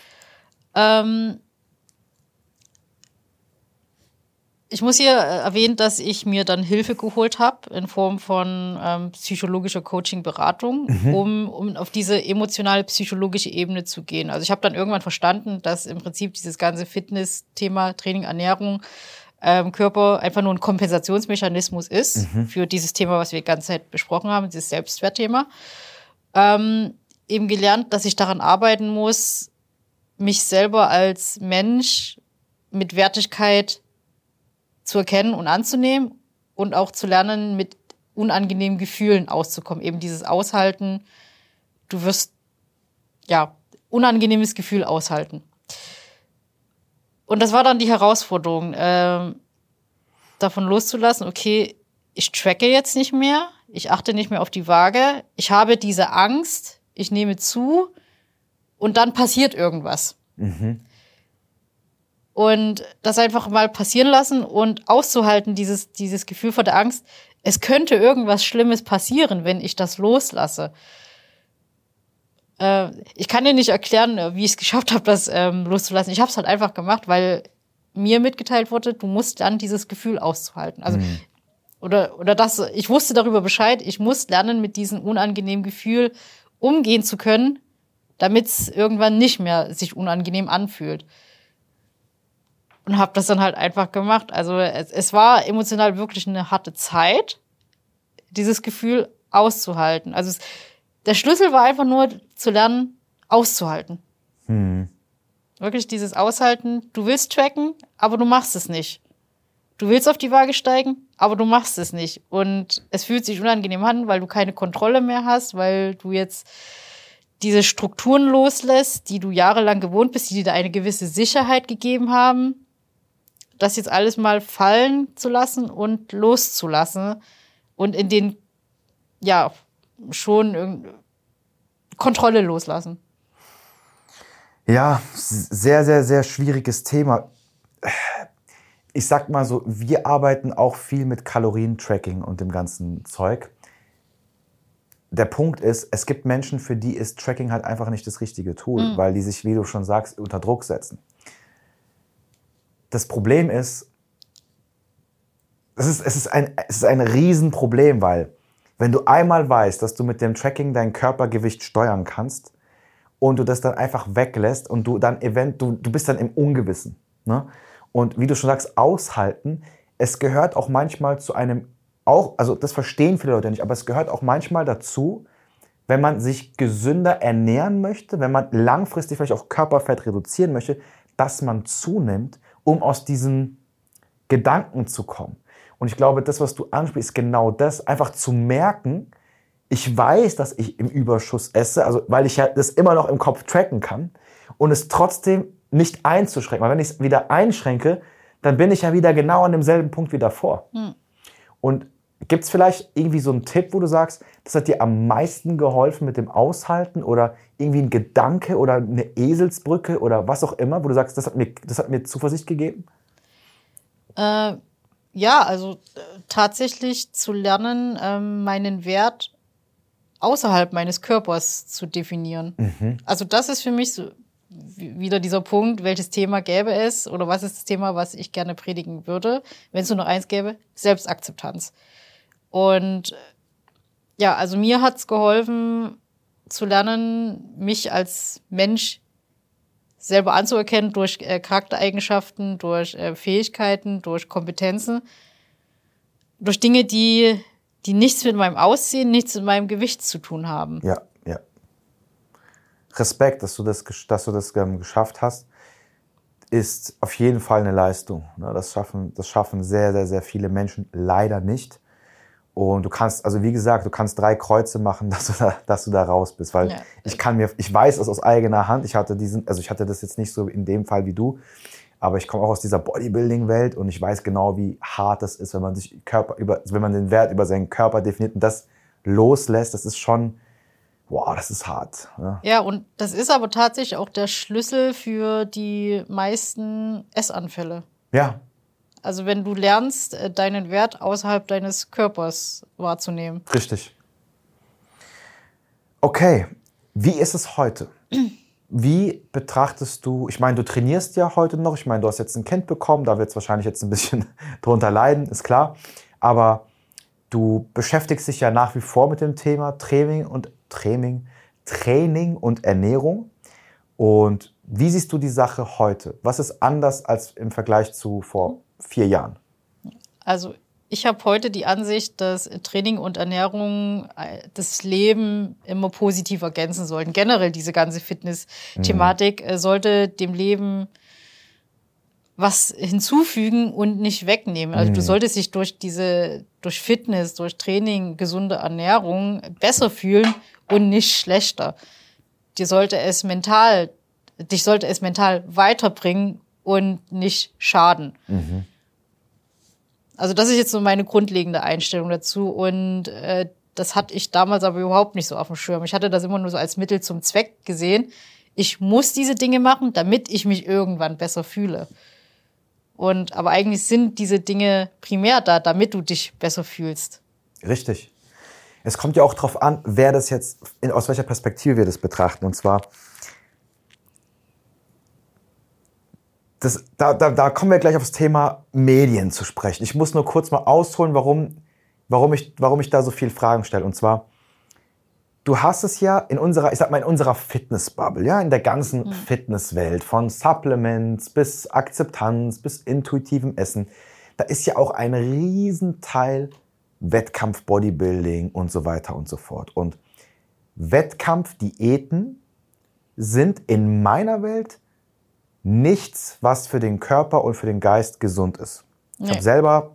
Ich muss hier erwähnen, dass ich mir dann Hilfe geholt habe in Form von psychologischer Coaching-Beratung, um auf diese emotionale psychologische Ebene zu gehen. Also ich habe dann irgendwann verstanden, dass im Prinzip dieses ganze Fitness-Thema, Training, Ernährung, Körper einfach nur ein Kompensationsmechanismus ist für dieses Thema, was wir die ganze Zeit besprochen haben, dieses Selbstwertthema. Eben gelernt, dass ich daran arbeiten muss, mich selber als Mensch mit Wertigkeit zu erkennen und anzunehmen und auch zu lernen, mit unangenehmen Gefühlen auszukommen. Eben dieses Aushalten, du wirst, unangenehmes Gefühl aushalten. Und das war dann die Herausforderung, davon loszulassen, okay, ich tracke jetzt nicht mehr, ich achte nicht mehr auf die Waage, ich habe diese Angst, ich nehme zu und dann passiert irgendwas. Und das einfach mal passieren lassen und auszuhalten, dieses Gefühl vor der Angst, es könnte irgendwas Schlimmes passieren, wenn ich das loslasse. Ich kann dir nicht erklären, wie ich es geschafft habe, das loszulassen. Ich habe es halt einfach gemacht, weil mir mitgeteilt wurde, du musst lernen, dieses Gefühl auszuhalten. Also oder das, ich wusste darüber Bescheid, ich muss lernen, mit diesem unangenehmen Gefühl umgehen zu können, damit es irgendwann nicht mehr sich unangenehm anfühlt. Und habe das dann halt einfach gemacht. Also es war emotional wirklich eine harte Zeit, dieses Gefühl auszuhalten. Also der Schlüssel war einfach nur zu lernen, auszuhalten. Wirklich dieses Aushalten. Du willst tracken, aber du machst es nicht. Du willst auf die Waage steigen, aber du machst es nicht. Und es fühlt sich unangenehm an, weil du keine Kontrolle mehr hast, weil du jetzt diese Strukturen loslässt, die du jahrelang gewohnt bist, die dir eine gewisse Sicherheit gegeben haben. Das jetzt alles mal fallen zu lassen und loszulassen und in den, schon Kontrolle loslassen. Ja, sehr, sehr, sehr schwieriges Thema. Ich sag mal so, wir arbeiten auch viel mit Kalorientracking und dem ganzen Zeug. Der Punkt ist, es gibt Menschen, für die ist Tracking halt einfach nicht das richtige Tool, weil die sich, wie du schon sagst, unter Druck setzen. Das Problem ist, es ist ein Riesenproblem, weil wenn du einmal weißt, dass du mit dem Tracking dein Körpergewicht steuern kannst und du das dann einfach weglässt und du bist dann im Ungewissen. Ne? Und wie du schon sagst, aushalten, es gehört auch manchmal zu einem, also das verstehen viele Leute nicht, aber es gehört auch manchmal dazu, wenn man sich gesünder ernähren möchte, wenn man langfristig vielleicht auch Körperfett reduzieren möchte, dass man zunimmt, um aus diesen Gedanken zu kommen. Und ich glaube, das, was du ansprichst, ist genau das, einfach zu merken, ich weiß, dass ich im Überschuss esse, also weil ich ja das immer noch im Kopf tracken kann und es trotzdem nicht einzuschränken. Weil wenn ich es wieder einschränke, dann bin ich ja wieder genau an demselben Punkt wie davor. Und gibt es vielleicht irgendwie so einen Tipp, wo du sagst, das hat dir am meisten geholfen mit dem Aushalten oder irgendwie ein Gedanke oder eine Eselsbrücke oder was auch immer, wo du sagst, das hat mir Zuversicht gegeben? Ja, also tatsächlich zu lernen, meinen Wert außerhalb meines Körpers zu definieren. Also das ist für mich so wieder dieser Punkt, welches Thema gäbe es oder was ist das Thema, was ich gerne predigen würde, wenn es nur noch eins gäbe, Selbstakzeptanz. Und ja, also mir hat's geholfen zu lernen, mich als Mensch selber anzuerkennen durch Charaktereigenschaften, durch Fähigkeiten, durch Kompetenzen, durch Dinge, die nichts mit meinem Aussehen, nichts mit meinem Gewicht zu tun haben. Ja. Respekt, dass du das geschafft hast, ist auf jeden Fall eine Leistung. Das schaffen sehr, sehr, sehr viele Menschen leider nicht. Und du kannst, also wie gesagt, du kannst 3 Kreuze machen, dass du da raus bist. Weil ich weiß es aus eigener Hand, ich hatte das jetzt nicht so in dem Fall wie du, aber ich komme auch aus dieser Bodybuilding-Welt und ich weiß genau, wie hart das ist, wenn man wenn man den Wert über seinen Körper definiert und das loslässt, das ist schon, wow, das ist hart. Ja, und das ist aber tatsächlich auch der Schlüssel für die meisten Essanfälle. Ja. Also wenn du lernst, deinen Wert außerhalb deines Körpers wahrzunehmen. Richtig. Okay, wie ist es heute? Wie betrachtest du, ich meine, du trainierst ja heute noch, ich meine, du hast jetzt ein Kind bekommen, da wird es wahrscheinlich jetzt ein bisschen drunter leiden, ist klar. Aber du beschäftigst dich ja nach wie vor mit dem Thema Training und Ernährung. Und wie siehst du die Sache heute? Was ist anders als im Vergleich zu vor 4 Jahren? Also ich habe heute die Ansicht, dass Training und Ernährung das Leben immer positiv ergänzen sollten. Generell diese ganze Fitness-Thematik sollte dem Leben was hinzufügen und nicht wegnehmen. Also du solltest dich durch Fitness, durch Training, gesunde Ernährung besser fühlen und nicht schlechter. Dich sollte es mental weiterbringen und nicht schaden. Also das ist jetzt so meine grundlegende Einstellung dazu und das hatte ich damals aber überhaupt nicht so auf dem Schirm. Ich hatte das immer nur so als Mittel zum Zweck gesehen. Ich muss diese Dinge machen, damit ich mich irgendwann besser fühle. Aber eigentlich sind diese Dinge primär da, damit du dich besser fühlst. Richtig. Es kommt ja auch darauf an, wer das jetzt, aus welcher Perspektive wir das betrachten. Und zwar, da kommen wir gleich auf das Thema Medien zu sprechen. Ich muss nur kurz mal ausholen, warum ich da so viele Fragen stelle. Und zwar, du hast es ja in unserer Fitnessbubble, ja, in der ganzen Fitnesswelt, von Supplements bis Akzeptanz bis intuitivem Essen, da ist ja auch ein Riesenteil Wettkampf, Bodybuilding und so weiter und so fort. Und Wettkampfdiäten sind in meiner Welt nichts, was für den Körper und für den Geist gesund ist. Nee. Ich habe selber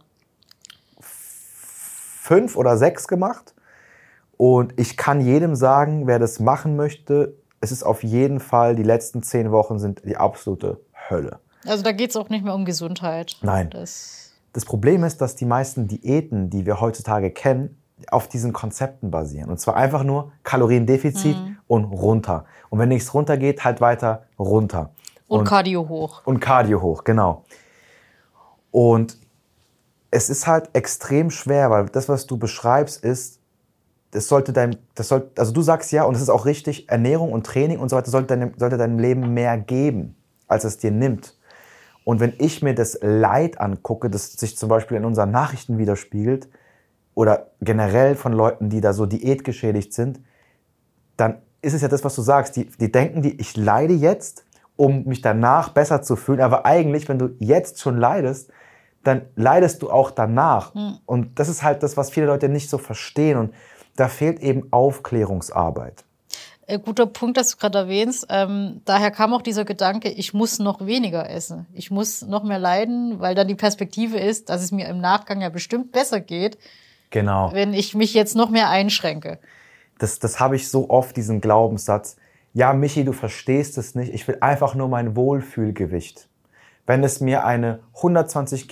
5 oder 6 gemacht. Und ich kann jedem sagen, wer das machen möchte, es ist auf jeden Fall, die letzten 10 Wochen sind die absolute Hölle. Also da geht es auch nicht mehr um Gesundheit. Nein. Das Problem ist, dass die meisten Diäten, die wir heutzutage kennen, auf diesen Konzepten basieren. Und zwar einfach nur Kaloriendefizit und runter. Und wenn nichts runtergeht, halt weiter runter. Und Cardio hoch. Und Cardio hoch, genau. Und es ist halt extrem schwer, weil das, was du beschreibst, ist, also du sagst ja, und es ist auch richtig, Ernährung und Training und so weiter sollte deinem Leben mehr geben, als es dir nimmt. Und wenn ich mir das Leid angucke, das sich zum Beispiel in unseren Nachrichten widerspiegelt, oder generell von Leuten, die da so diätgeschädigt sind, dann ist es ja das, was du sagst. Die denken, ich leide jetzt, um mich danach besser zu fühlen. Aber eigentlich, wenn du jetzt schon leidest, dann leidest du auch danach. Und das ist halt das, was viele Leute nicht so verstehen. Und da fehlt eben Aufklärungsarbeit. Guter Punkt, dass du gerade erwähnst. Daher kam auch dieser Gedanke, ich muss noch weniger essen. Ich muss noch mehr leiden, weil dann die Perspektive ist, dass es mir im Nachgang ja bestimmt besser geht, Genau. wenn ich mich jetzt noch mehr einschränke. Das habe ich so oft, diesen Glaubenssatz. Ja, Michi, du verstehst es nicht. Ich will einfach nur mein Wohlfühlgewicht. Wenn es mir eine 120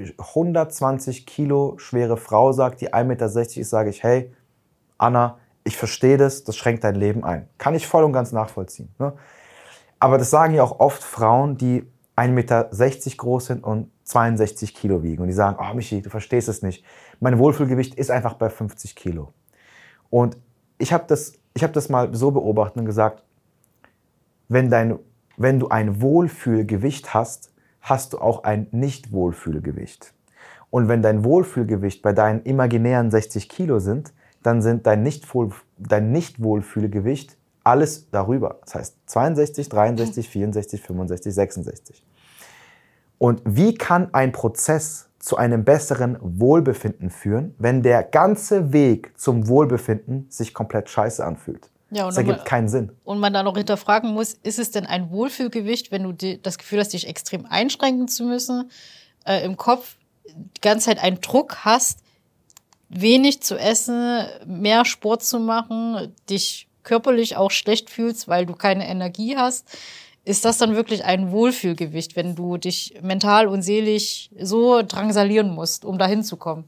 Kilo schwere Frau sagt, die 1,60 Meter ist, sage ich, hey, Anna, ich verstehe das schränkt dein Leben ein. Kann ich voll und ganz nachvollziehen. Ne? Aber das sagen ja auch oft Frauen, die 1,60 Meter groß sind und 62 Kilo wiegen. Und die sagen, oh Michi, du verstehst es nicht. Mein Wohlfühlgewicht ist einfach bei 50 Kilo. Und ich hab das mal so beobachtet und gesagt, wenn du ein Wohlfühlgewicht hast, hast du auch ein Nicht-Wohlfühlgewicht. Und wenn dein Wohlfühlgewicht bei deinen imaginären 60 Kilo sind, dann sind dein Nicht-Wohlfühlgewicht alles darüber. Das heißt 62, 63, 64, 65, 66. Und wie kann ein Prozess zu einem besseren Wohlbefinden führen, wenn der ganze Weg zum Wohlbefinden sich komplett scheiße anfühlt? Ja, das ergibt keinen Sinn. Und man dann noch hinterfragen muss, ist es denn ein Wohlfühlgewicht, wenn du das Gefühl hast, dich extrem einschränken zu müssen, im Kopf die ganze Zeit einen Druck hast, wenig zu essen, mehr Sport zu machen, dich körperlich auch schlecht fühlst, weil du keine Energie hast, ist das dann wirklich ein Wohlfühlgewicht, wenn du dich mental und seelisch so drangsalieren musst, um dahin zu kommen?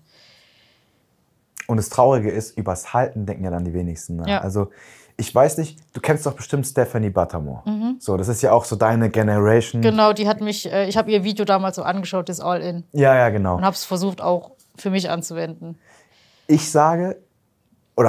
Und das Traurige ist, übers Halten denken ja dann die wenigsten. Ne? Ja. Also ich weiß nicht, du kennst doch bestimmt Stephanie Buttermore. So, das ist ja auch so deine Generation. Genau, die hat mich, ich habe ihr Video damals so angeschaut, das All-In. Ja, genau. Und habe es versucht auch für mich anzuwenden. Ich sage, oder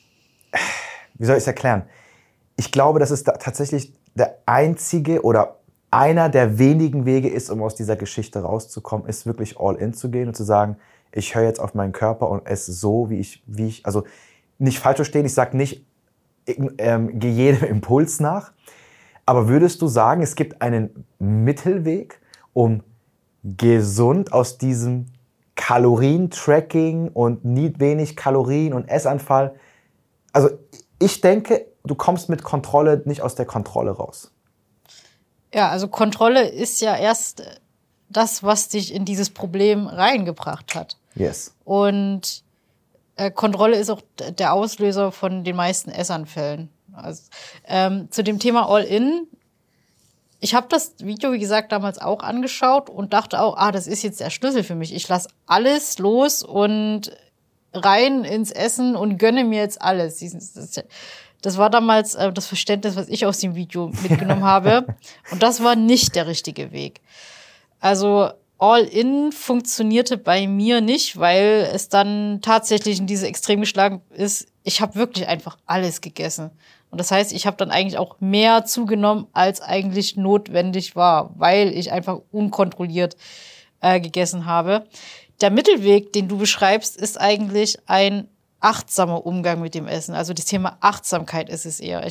wie soll ich es erklären? Ich glaube, dass es tatsächlich der einzige oder einer der wenigen Wege ist, um aus dieser Geschichte rauszukommen, ist wirklich all in zu gehen und zu sagen, ich höre jetzt auf meinen Körper und esse so, wie ich, also nicht falsch verstehen, ich sage nicht, gehe jedem Impuls nach, aber würdest du sagen, es gibt einen Mittelweg, um gesund aus diesem Kalorientracking und nicht wenig Kalorien und Essanfall, also ich denke, du kommst mit Kontrolle nicht aus der Kontrolle raus. Ja, also Kontrolle ist ja erst das, was dich in dieses Problem reingebracht hat. Yes. Und Kontrolle ist auch der Auslöser von den meisten Essanfällen. Also, zu dem Thema All-In, ich habe das Video, wie gesagt, damals auch angeschaut und dachte auch, das ist jetzt der Schlüssel für mich. Ich lasse alles los und rein ins Essen und gönne mir jetzt alles. Das war damals das Verständnis, was ich aus dem Video mitgenommen habe. Und das war nicht der richtige Weg. Also All-In funktionierte bei mir nicht, weil es dann tatsächlich in diese Extrem geschlagen ist. Ich habe wirklich einfach alles gegessen. Und das heißt, ich habe dann eigentlich auch mehr zugenommen, als eigentlich notwendig war, weil ich einfach unkontrolliert gegessen habe. Der Mittelweg, den du beschreibst, ist eigentlich ein achtsamer Umgang mit dem Essen. Also das Thema Achtsamkeit ist es eher.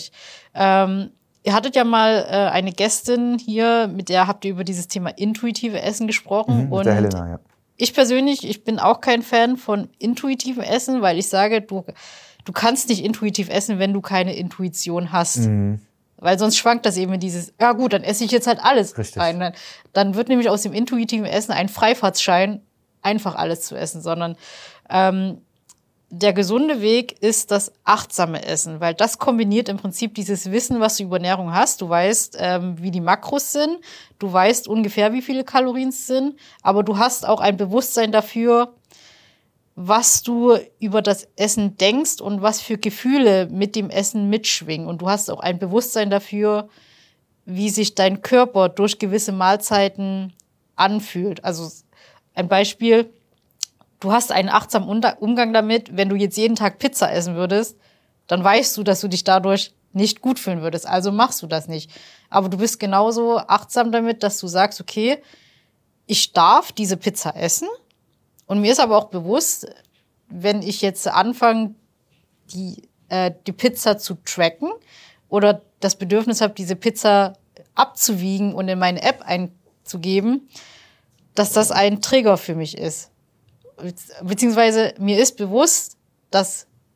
Ihr hattet ja mal eine Gästin hier, mit der habt ihr über dieses Thema intuitive Essen gesprochen. Mit der Helena, ja. Ich persönlich, ich bin auch kein Fan von intuitivem Essen, weil ich sage, du kannst nicht intuitiv essen, wenn du keine Intuition hast. Weil sonst schwankt das eben in dieses, ja gut, dann esse ich jetzt halt alles rein. Dann wird nämlich aus dem intuitiven Essen ein Freifahrtschein, einfach alles zu essen, sondern der gesunde Weg ist das achtsame Essen, weil das kombiniert im Prinzip dieses Wissen, was du über Ernährung hast. Du weißt, wie die Makros sind, du weißt ungefähr, wie viele Kalorien es sind, aber du hast auch ein Bewusstsein dafür, was du über das Essen denkst und was für Gefühle mit dem Essen mitschwingen. Und du hast auch ein Bewusstsein dafür, wie sich dein Körper durch gewisse Mahlzeiten anfühlt. Also ein Beispiel: Du hast einen achtsamen Umgang damit. Wenn du jetzt jeden Tag Pizza essen würdest, dann weißt du, dass du dich dadurch nicht gut fühlen würdest. Also machst du das nicht. Aber du bist genauso achtsam damit, dass du sagst, okay, ich darf diese Pizza essen. Und mir ist aber auch bewusst, wenn ich jetzt anfange, die Pizza zu tracken oder das Bedürfnis habe, diese Pizza abzuwiegen und in meine App einzugeben, dass das ein Trigger für mich ist. Beziehungsweise mir ist bewusst, dass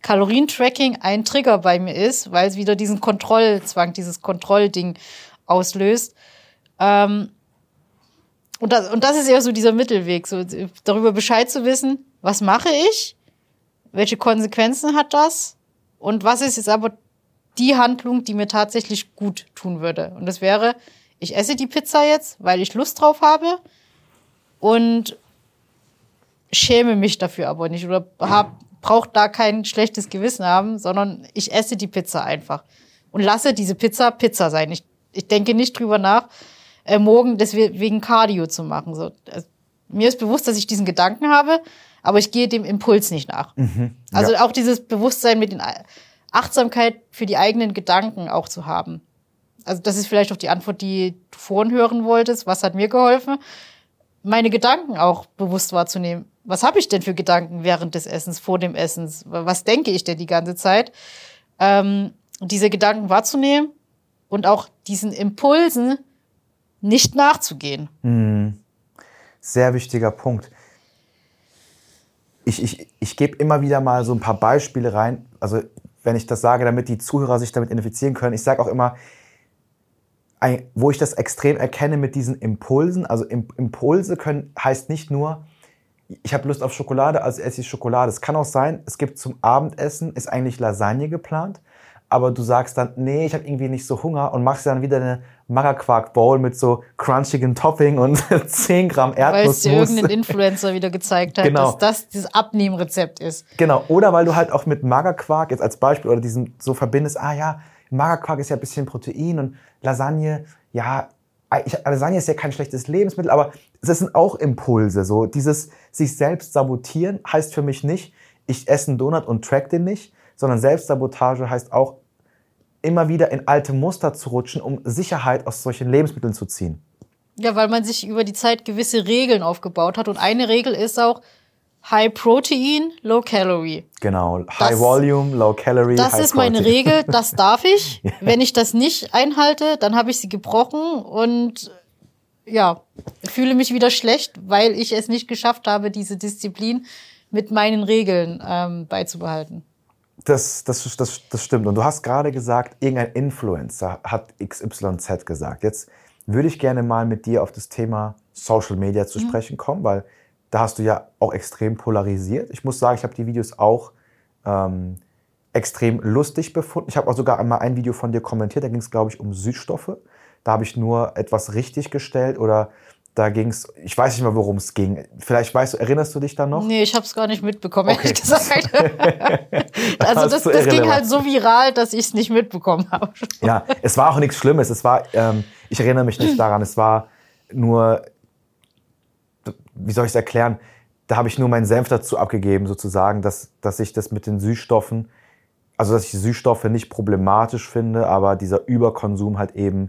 Kalorientracking ein Trigger bei mir ist, weil es wieder diesen Kontrollzwang, dieses Kontrollding auslöst. Und das ist eher so dieser Mittelweg, so darüber Bescheid zu wissen, was mache ich, welche Konsequenzen hat das und was ist jetzt aber die Handlung, die mir tatsächlich gut tun würde. Und das wäre, ich esse die Pizza jetzt, weil ich Lust drauf habe und schäme mich dafür aber nicht oder brauche da kein schlechtes Gewissen haben, sondern ich esse die Pizza einfach und lasse diese Pizza Pizza sein. Ich denke nicht drüber nach, morgen deswegen Cardio zu machen. So, mir ist bewusst, dass ich diesen Gedanken habe, aber ich gehe dem Impuls nicht nach. Also auch dieses Bewusstsein mit den Achtsamkeit für die eigenen Gedanken auch zu haben. Also das ist vielleicht auch die Antwort, die du vorhin hören wolltest. Was hat mir geholfen? Meine Gedanken auch bewusst wahrzunehmen. Was habe ich denn für Gedanken während des Essens, vor dem Essens? Was denke ich denn die ganze Zeit? Diese Gedanken wahrzunehmen und auch diesen Impulsen nicht nachzugehen. Sehr wichtiger Punkt. Ich gebe immer wieder mal so ein paar Beispiele rein, also wenn ich das sage, damit die Zuhörer sich damit identifizieren können. Ich sage auch immer, wo ich das extrem erkenne mit diesen Impulsen, also Impulse heißt nicht nur, ich habe Lust auf Schokolade, also esse ich Schokolade. Es kann auch sein, es gibt zum Abendessen, ist eigentlich Lasagne geplant, aber du sagst dann, nee, ich habe irgendwie nicht so Hunger und machst dann wieder eine Magerquark-Bowl mit so crunchigen Topping und 10 Gramm Erdnussmus. Weil es dir irgendein Influencer wieder gezeigt hat, genau, dass das dieses Abnehmrezept ist. Genau, oder weil du halt auch mit Magerquark jetzt als Beispiel oder diesen so verbindest, Magerquark ist ja ein bisschen Protein und Lasagne, Lasagne ist ja kein schlechtes Lebensmittel, aber das sind auch Impulse. So dieses sich selbst sabotieren heißt für mich nicht, ich esse einen Donut und track den nicht, sondern Selbstsabotage heißt auch, immer wieder in alte Muster zu rutschen, um Sicherheit aus solchen Lebensmitteln zu ziehen. Ja, weil man sich über die Zeit gewisse Regeln aufgebaut hat. Und eine Regel ist auch High Protein, Low Calorie. Genau, High Volume, Low Calorie, Das High ist meine Protein. Regel, das darf ich. Ja. Wenn ich das nicht einhalte, dann habe ich sie gebrochen und fühle mich wieder schlecht, weil ich es nicht geschafft habe, diese Disziplin mit meinen Regeln beizubehalten. Das stimmt. Und du hast gerade gesagt, irgendein Influencer hat XYZ gesagt. Jetzt würde ich gerne mal mit dir auf das Thema Social Media zu sprechen kommen, weil da hast du ja auch extrem polarisiert. Ich muss sagen, ich habe die Videos auch extrem lustig befunden. Ich habe auch sogar einmal ein Video von dir kommentiert, da ging es, glaube ich, um Süßstoffe. Da habe ich nur etwas richtig gestellt oder da ging es, ich weiß nicht mal, worum es ging. Vielleicht erinnerst du dich da noch? Nee, ich habe es gar nicht mitbekommen, ehrlich gesagt. Also das ging halt so viral, dass ich es nicht mitbekommen habe. Ja, es war auch nichts Schlimmes. Es war, ich erinnere mich nicht daran, es war nur, wie soll ich es erklären, da habe ich nur meinen Senf dazu abgegeben, sozusagen, dass ich das mit den Süßstoffen, also dass ich Süßstoffe nicht problematisch finde, aber dieser Überkonsum halt eben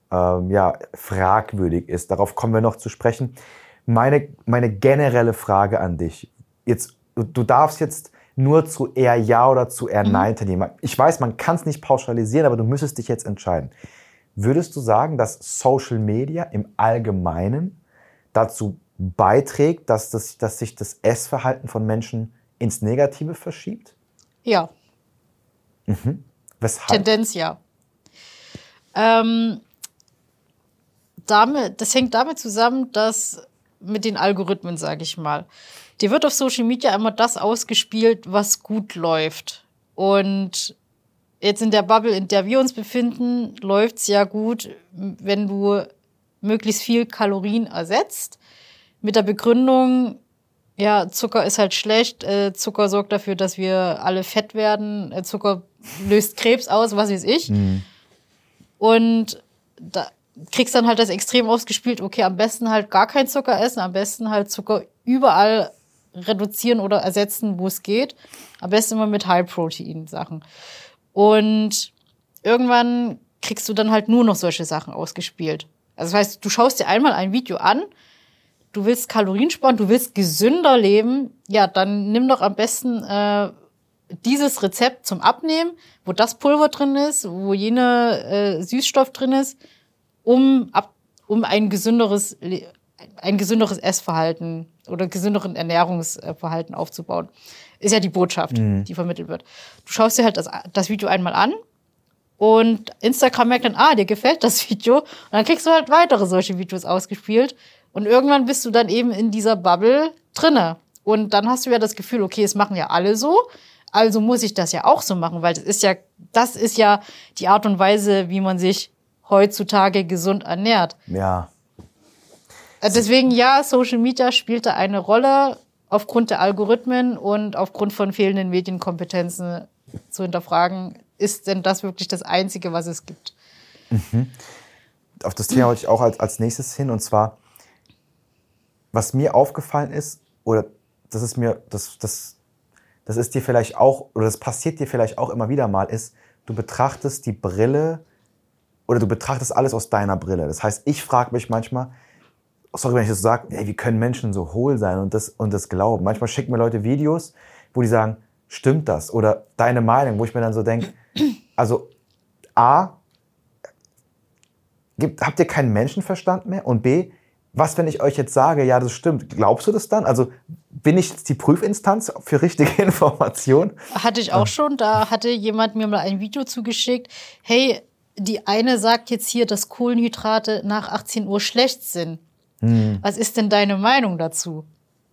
fragwürdig ist. Darauf kommen wir noch zu sprechen. Meine generelle Frage an dich. Jetzt, du darfst jetzt nur zu eher Ja oder zu eher Nein tendieren. Ich weiß, man kann es nicht pauschalisieren, aber du müsstest dich jetzt entscheiden. Würdest du sagen, dass Social Media im Allgemeinen dazu beiträgt, dass sich das Essverhalten von Menschen ins Negative verschiebt? Ja. Weshalb? Tendenz ja. Das hängt damit zusammen, dass mit den Algorithmen, sage ich mal. Dir wird auf Social Media immer das ausgespielt, was gut läuft. Und jetzt in der Bubble, in der wir uns befinden, läuft's ja gut, wenn du möglichst viel Kalorien ersetzt. Mit der Begründung, ja, Zucker ist halt schlecht, Zucker sorgt dafür, dass wir alle fett werden, Zucker löst Krebs aus, was weiß ich. Und da kriegst dann halt das Extrem ausgespielt, okay, am besten halt gar kein Zucker essen, am besten halt Zucker überall reduzieren oder ersetzen, wo es geht. Am besten immer mit High-Protein-Sachen. Und irgendwann kriegst du dann halt nur noch solche Sachen ausgespielt. Also das heißt, du schaust dir einmal ein Video an, du willst Kalorien sparen, du willst gesünder leben, ja, dann nimm doch am besten dieses Rezept zum Abnehmen, wo das Pulver drin ist, wo jene Süßstoff drin ist, um ein gesünderes Essverhalten oder gesünderen Ernährungsverhalten aufzubauen. Ist ja die Botschaft, die vermittelt wird. Du schaust dir halt das Video einmal an und Instagram merkt dann, dir gefällt das Video. Und dann kriegst du halt weitere solche Videos ausgespielt. Und irgendwann bist du dann eben in dieser Bubble drinne. Und dann hast du ja das Gefühl, okay, es machen ja alle so. Also muss ich das ja auch so machen, weil das ist ja die Art und Weise, wie man sich heutzutage gesund ernährt. Ja. Deswegen, ja, Social Media spielte eine Rolle aufgrund der Algorithmen und aufgrund von fehlenden Medienkompetenzen zu hinterfragen, ist denn das wirklich das Einzige, was es gibt? Auf das Thema wollte ich auch als nächstes hin, und zwar, was mir aufgefallen ist, oder das ist dir vielleicht auch, oder das passiert dir vielleicht auch immer wieder mal, ist, du betrachtest die Brille oder du betrachtest alles aus deiner Brille. Das heißt, ich frage mich manchmal, sorry, wenn ich das sage, wie können Menschen so hohl sein und das glauben? Manchmal schicken mir Leute Videos, wo die sagen, stimmt das? Oder deine Meinung, wo ich mir dann so denke, also A, habt ihr keinen Menschenverstand mehr? Und B, was, wenn ich euch jetzt sage, ja, das stimmt, glaubst du das dann? Also bin ich jetzt die Prüfinstanz für richtige Informationen? Hatte ich auch schon, da hatte jemand mir mal ein Video zugeschickt, hey, die eine sagt jetzt hier, dass Kohlenhydrate nach 18 Uhr schlecht sind. Was ist denn deine Meinung dazu?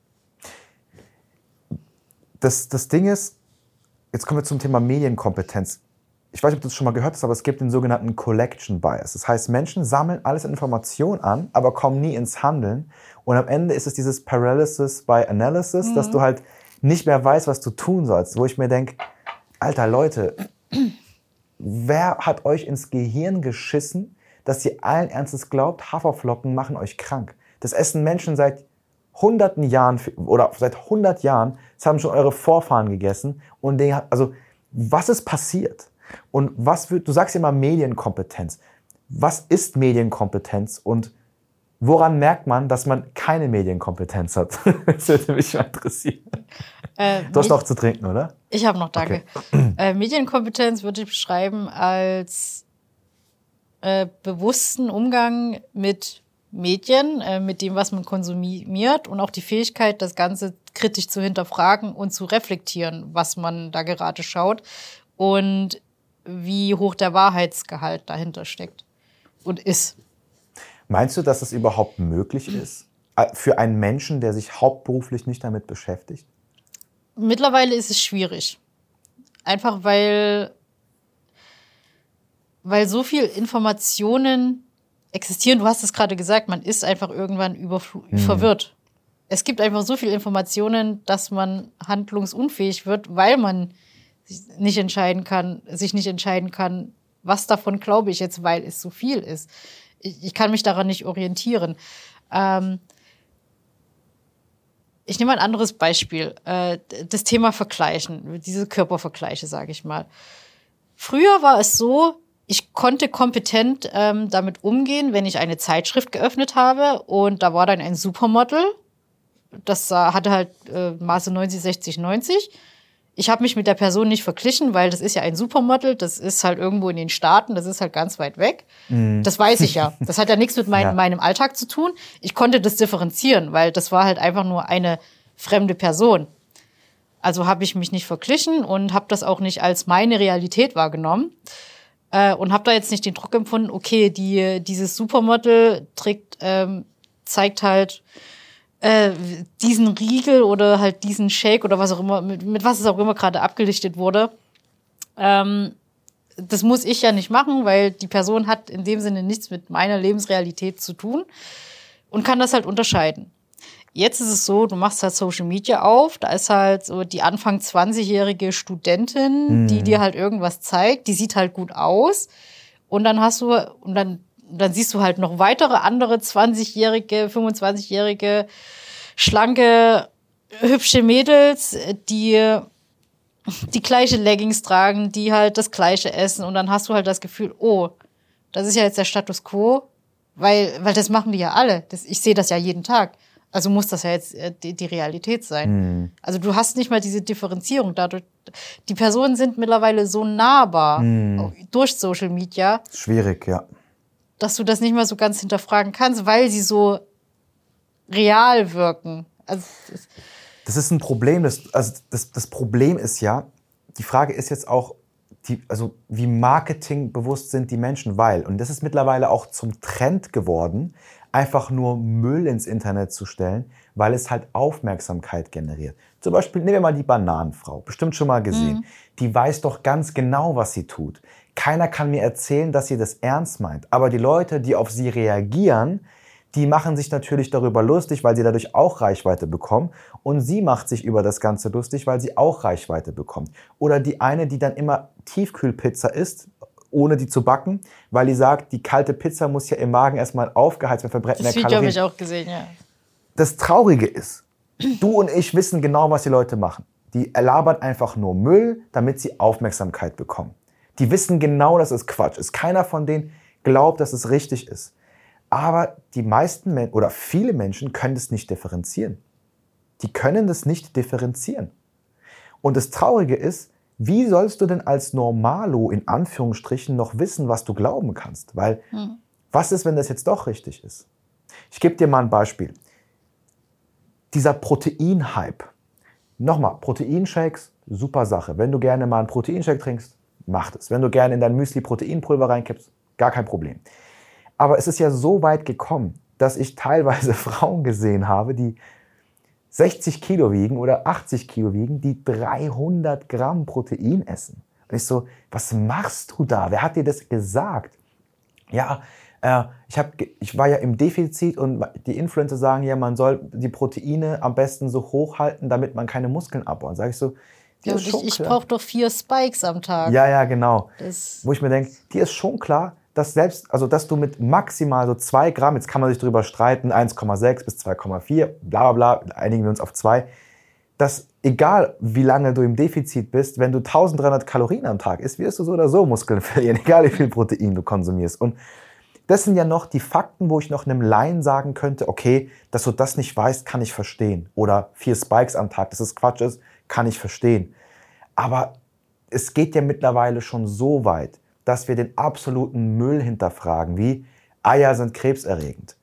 Das Ding ist, jetzt kommen wir zum Thema Medienkompetenz. Ich weiß nicht, ob du das schon mal gehört hast, aber es gibt den sogenannten Collection Bias. Das heißt, Menschen sammeln alles Information an, aber kommen nie ins Handeln. Und am Ende ist es dieses Paralysis by Analysis, dass du halt nicht mehr weißt, was du tun sollst. Wo ich mir denke, Alter, Leute, wer hat euch ins Gehirn geschissen, dass ihr allen Ernstes glaubt, Haferflocken machen euch krank? Das essen Menschen seit hunderten Jahren oder seit 100 Jahren. Das haben schon eure Vorfahren gegessen. Und also, was ist passiert? Und du sagst immer Medienkompetenz. Was ist Medienkompetenz und woran merkt man, dass man keine Medienkompetenz hat? Das würde mich mal interessieren. Du hast noch zu trinken, oder? Ich habe noch, danke. Okay. Medienkompetenz würde ich beschreiben als bewussten Umgang mit Medien, mit dem, was man konsumiert und auch die Fähigkeit, das Ganze kritisch zu hinterfragen und zu reflektieren, was man da gerade schaut und wie hoch der Wahrheitsgehalt dahinter steckt und ist. Meinst du, dass es überhaupt möglich ist, für einen Menschen, der sich hauptberuflich nicht damit beschäftigt? Mittlerweile ist es schwierig. Einfach weil so viel Informationen existieren. Du hast es gerade gesagt, man ist einfach irgendwann verwirrt. Es gibt einfach so viele Informationen, dass man handlungsunfähig wird, weil man sich nicht entscheiden kann, was davon glaube ich jetzt, weil es so viel ist. Ich kann mich daran nicht orientieren. Ich nehme ein anderes Beispiel. Das Thema Vergleichen, diese Körpervergleiche, sage ich mal. Früher war es so, ich konnte kompetent damit umgehen, wenn ich eine Zeitschrift geöffnet habe und da war dann ein Supermodel. Das hatte halt Maße 90, 60, 90. Ich habe mich mit der Person nicht verglichen, weil das ist ja ein Supermodel, das ist halt irgendwo in den Staaten, das ist halt ganz weit weg. Das weiß ich ja. Das hat ja nichts mit meinem Alltag zu tun. Ich konnte das differenzieren, weil das war halt einfach nur eine fremde Person. Also habe ich mich nicht verglichen und habe das auch nicht als meine Realität wahrgenommen. Und habe da jetzt nicht den Druck empfunden, okay, dieses Supermodel zeigt halt diesen Riegel oder halt diesen Shake oder was auch immer, mit was es auch immer gerade abgelichtet wurde. Das muss ich ja nicht machen, weil die Person hat in dem Sinne nichts mit meiner Lebensrealität zu tun und kann das halt unterscheiden. Jetzt ist es so, du machst halt Social Media auf, da ist halt so die Anfang 20-jährige Studentin, die dir halt irgendwas zeigt, die sieht halt gut aus und dann dann siehst du halt noch weitere andere 20-jährige, 25-jährige, schlanke, hübsche Mädels, die gleiche Leggings tragen, die halt das Gleiche essen und dann hast du halt das Gefühl, oh, das ist ja jetzt der Status quo, weil das machen die ja alle. Ich sehe das ja jeden Tag. Also muss das ja jetzt die Realität sein. Also du hast nicht mal diese Differenzierung dadurch. Die Personen sind mittlerweile so nahbar durch Social Media. Schwierig, ja. Dass du das nicht mal so ganz hinterfragen kannst, weil sie so real wirken. Also Das ist ein Problem. Das Problem ist ja, die Frage ist jetzt auch, wie marketingbewusst sind die Menschen, und das ist mittlerweile auch zum Trend geworden, einfach nur Müll ins Internet zu stellen, weil es halt Aufmerksamkeit generiert. Zum Beispiel, nehmen wir mal die Bananenfrau, bestimmt schon mal gesehen. Die weiß doch ganz genau, was sie tut. Keiner kann mir erzählen, dass sie das ernst meint. Aber die Leute, die auf sie reagieren, die machen sich natürlich darüber lustig, weil sie dadurch auch Reichweite bekommen. Und sie macht sich über das Ganze lustig, weil sie auch Reichweite bekommt. Oder die eine, die dann immer Tiefkühlpizza isst, ohne die zu backen, weil die sagt, die kalte Pizza muss ja im Magen erstmal aufgeheizt werden, verbrennt mehr Kalorien. Das Video habe ich auch gesehen, ja. Das Traurige ist, du und ich wissen genau, was die Leute machen. Die labern einfach nur Müll, damit sie Aufmerksamkeit bekommen. Die wissen genau, dass es Quatsch ist. Keiner von denen glaubt, dass es richtig ist. Aber die meisten oder viele Menschen können das nicht differenzieren. Die können das nicht differenzieren. Und das Traurige ist, wie sollst du denn als Normalo in Anführungsstrichen noch wissen, was du glauben kannst? Weil, was ist, wenn das jetzt doch richtig ist? Ich gebe dir mal ein Beispiel. Dieser Protein-Hype. Nochmal, Proteinshakes, super Sache. Wenn du gerne mal einen Proteinshake trinkst, mach das. Wenn du gerne in dein Müsli Proteinpulver reinkippst, gar kein Problem. Aber es ist ja so weit gekommen, dass ich teilweise Frauen gesehen habe, die 60 Kilo wiegen oder 80 Kilo wiegen, die 300 Gramm Protein essen. Und ich so, was machst du da? Wer hat dir das gesagt? Ja, ich war ja im Defizit und die Influencer sagen ja, man soll die Proteine am besten so hoch halten, damit man keine Muskeln abbaut. Sag ich so, ja, ich brauche doch 4 Spikes am Tag. Ja, genau. Wo ich mir denke, dir ist schon klar, dass dass du mit maximal so 2 Gramm, jetzt kann man sich drüber streiten, 1,6 bis 2,4, bla bla bla, einigen wir uns auf 2, dass egal wie lange du im Defizit bist, wenn du 1300 Kalorien am Tag isst, wirst du so oder so Muskeln verlieren, egal wie viel Protein du konsumierst. Und das sind ja noch die Fakten, wo ich noch einem Laien sagen könnte, okay, dass du das nicht weißt, kann ich verstehen. Oder 4 Spikes am Tag, dass das Quatsch ist, kann ich verstehen. Aber es geht ja mittlerweile schon so weit, dass wir den absoluten Müll hinterfragen, wie Eier sind krebserregend.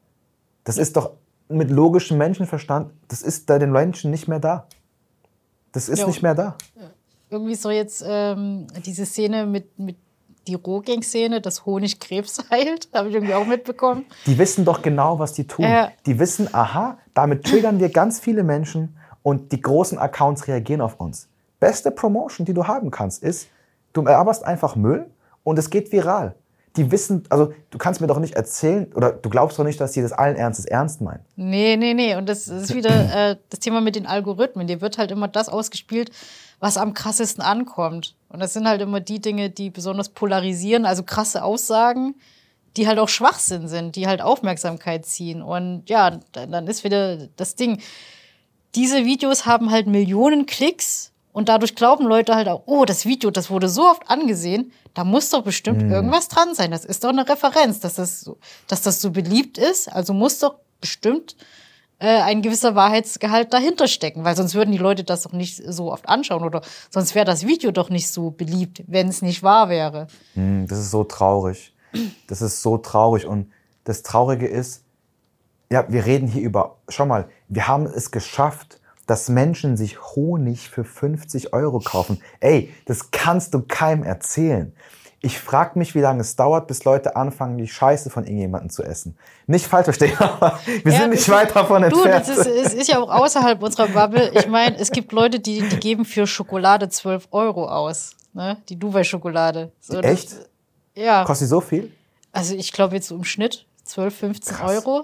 Das ist doch mit logischem Menschenverstand, das ist bei den Menschen nicht mehr da. Das ist nicht mehr da. Irgendwie so jetzt diese Szene mit die Rohgang-Szene, dass Honig Krebs heilt, habe ich irgendwie auch mitbekommen. Die wissen doch genau, was die tun. Die wissen, aha, damit triggern wir ganz viele Menschen und die großen Accounts reagieren auf uns. Beste Promotion, die du haben kannst, ist, du laberst einfach Müll und es geht viral. Die wissen, also du kannst mir doch nicht erzählen, oder du glaubst doch nicht, dass die das allen Ernstes ernst meinen. Nee. Und das ist wieder das Thema mit den Algorithmen. Dir wird halt immer das ausgespielt, was am krassesten ankommt. Und das sind halt immer die Dinge, die besonders polarisieren, also krasse Aussagen, die halt auch Schwachsinn sind, die halt Aufmerksamkeit ziehen. Und ja, dann ist wieder das Ding. Diese Videos haben halt Millionen Klicks und dadurch glauben Leute halt auch, oh, das Video, das wurde so oft angesehen, da muss doch bestimmt irgendwas dran sein. Das ist doch eine Referenz, dass das so beliebt ist. Also muss doch bestimmt ein gewisser Wahrheitsgehalt dahinter stecken, weil sonst würden die Leute das doch nicht so oft anschauen oder sonst wäre das Video doch nicht so beliebt, wenn es nicht wahr wäre. Das ist so traurig. Das ist so traurig. Und das Traurige ist, ja, wir reden hier schau mal, wir haben es geschafft, dass Menschen sich Honig für 50 € kaufen. Ey, das kannst du keinem erzählen. Ich frage mich, wie lange es dauert, bis Leute anfangen, die Scheiße von irgendjemandem zu essen. Nicht falsch verstehen, aber wir sind nicht weit davon entfernt. Es ist ja auch außerhalb unserer Bubble. Ich meine, es gibt Leute, die geben für Schokolade 12 € aus. Ne? Die Dubai-Schokolade. So, echt? Ja. Kostet die so viel? Also ich glaube jetzt so im Schnitt 12, 15 Krass. €.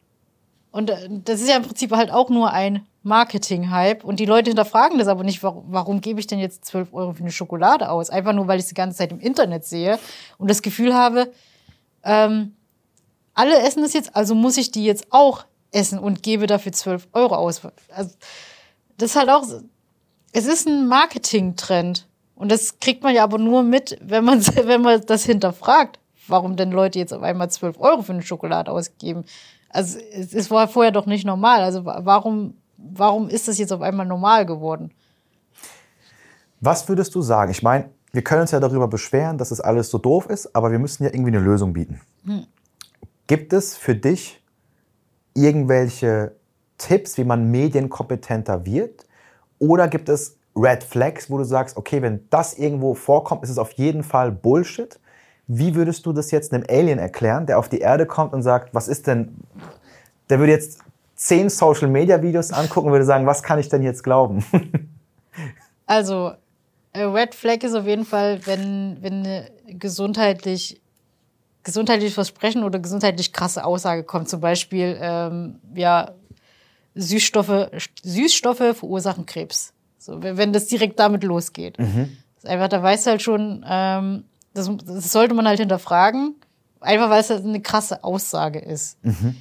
Und das ist ja im Prinzip halt auch nur ein Marketing-Hype. Und die Leute hinterfragen das aber nicht, warum gebe ich denn jetzt 12 € für eine Schokolade aus? Einfach nur, weil ich es die ganze Zeit im Internet sehe und das Gefühl habe, alle essen das jetzt, also muss ich die jetzt auch essen und gebe dafür 12 € aus. Also, das ist halt auch, es ist ein Marketing-Trend. Und das kriegt man ja aber nur mit, wenn man das hinterfragt, warum denn Leute jetzt auf einmal 12 € für eine Schokolade ausgeben. Also es war vorher doch nicht normal. Also warum ist das jetzt auf einmal normal geworden? Was würdest du sagen? Ich meine, wir können uns ja darüber beschweren, dass es alles so doof ist, aber wir müssen ja irgendwie eine Lösung bieten. Gibt es für dich irgendwelche Tipps, wie man medienkompetenter wird? Oder gibt es Red Flags, wo du sagst, okay, wenn das irgendwo vorkommt, ist es auf jeden Fall Bullshit? Wie würdest du das jetzt einem Alien erklären, der auf die Erde kommt und sagt, was ist denn, der würde jetzt 10 Social-Media-Videos angucken und würde sagen, was kann ich denn jetzt glauben? Also, Red Flag ist auf jeden Fall, wenn eine gesundheitlich Versprechen oder gesundheitlich krasse Aussage kommt. Zum Beispiel, Süßstoffe verursachen Krebs. So, wenn das direkt damit losgeht. Das einfach, da weißt du halt schon, das sollte man halt hinterfragen, einfach weil es halt eine krasse Aussage ist.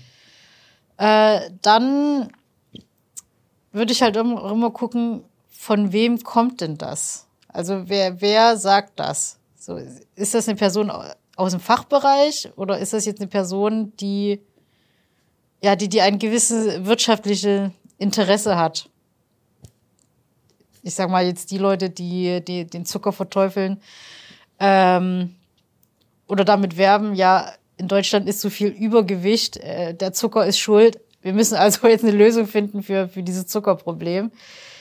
Dann würde ich halt immer gucken, von wem kommt denn das? Also wer sagt das? So, ist das eine Person aus dem Fachbereich oder ist das jetzt eine Person, die ein gewisses wirtschaftliches Interesse hat? Ich sag mal jetzt die Leute, die den Zucker verteufeln oder damit werben, ja, in Deutschland ist so viel Übergewicht, der Zucker ist schuld. Wir müssen also jetzt eine Lösung finden für dieses Zuckerproblem.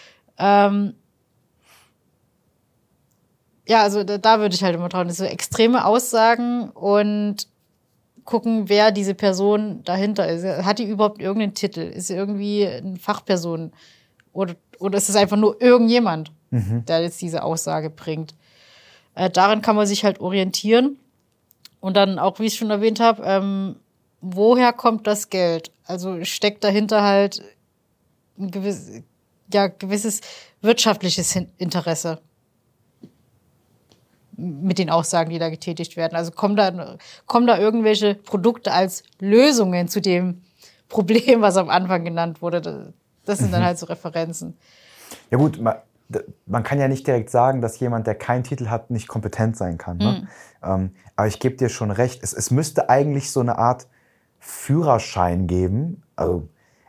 Also da würde ich halt immer trauen. Das sind so extreme Aussagen und gucken, wer diese Person dahinter ist. Hat die überhaupt irgendeinen Titel? Ist sie irgendwie eine Fachperson? Oder ist es einfach nur irgendjemand, der jetzt diese Aussage bringt? Daran kann man sich halt orientieren. Und dann auch, wie ich schon erwähnt habe, woher kommt das Geld? Also steckt dahinter halt ein gewisses wirtschaftliches Interesse mit den Aussagen, die da getätigt werden. Also kommen da irgendwelche Produkte als Lösungen zu dem Problem, was am Anfang genannt wurde? Das sind dann halt so Referenzen. Ja gut, man kann ja nicht direkt sagen, dass jemand, der keinen Titel hat, nicht kompetent sein kann. Ne? Aber ich gebe dir schon recht, es müsste eigentlich so eine Art Führerschein geben. Also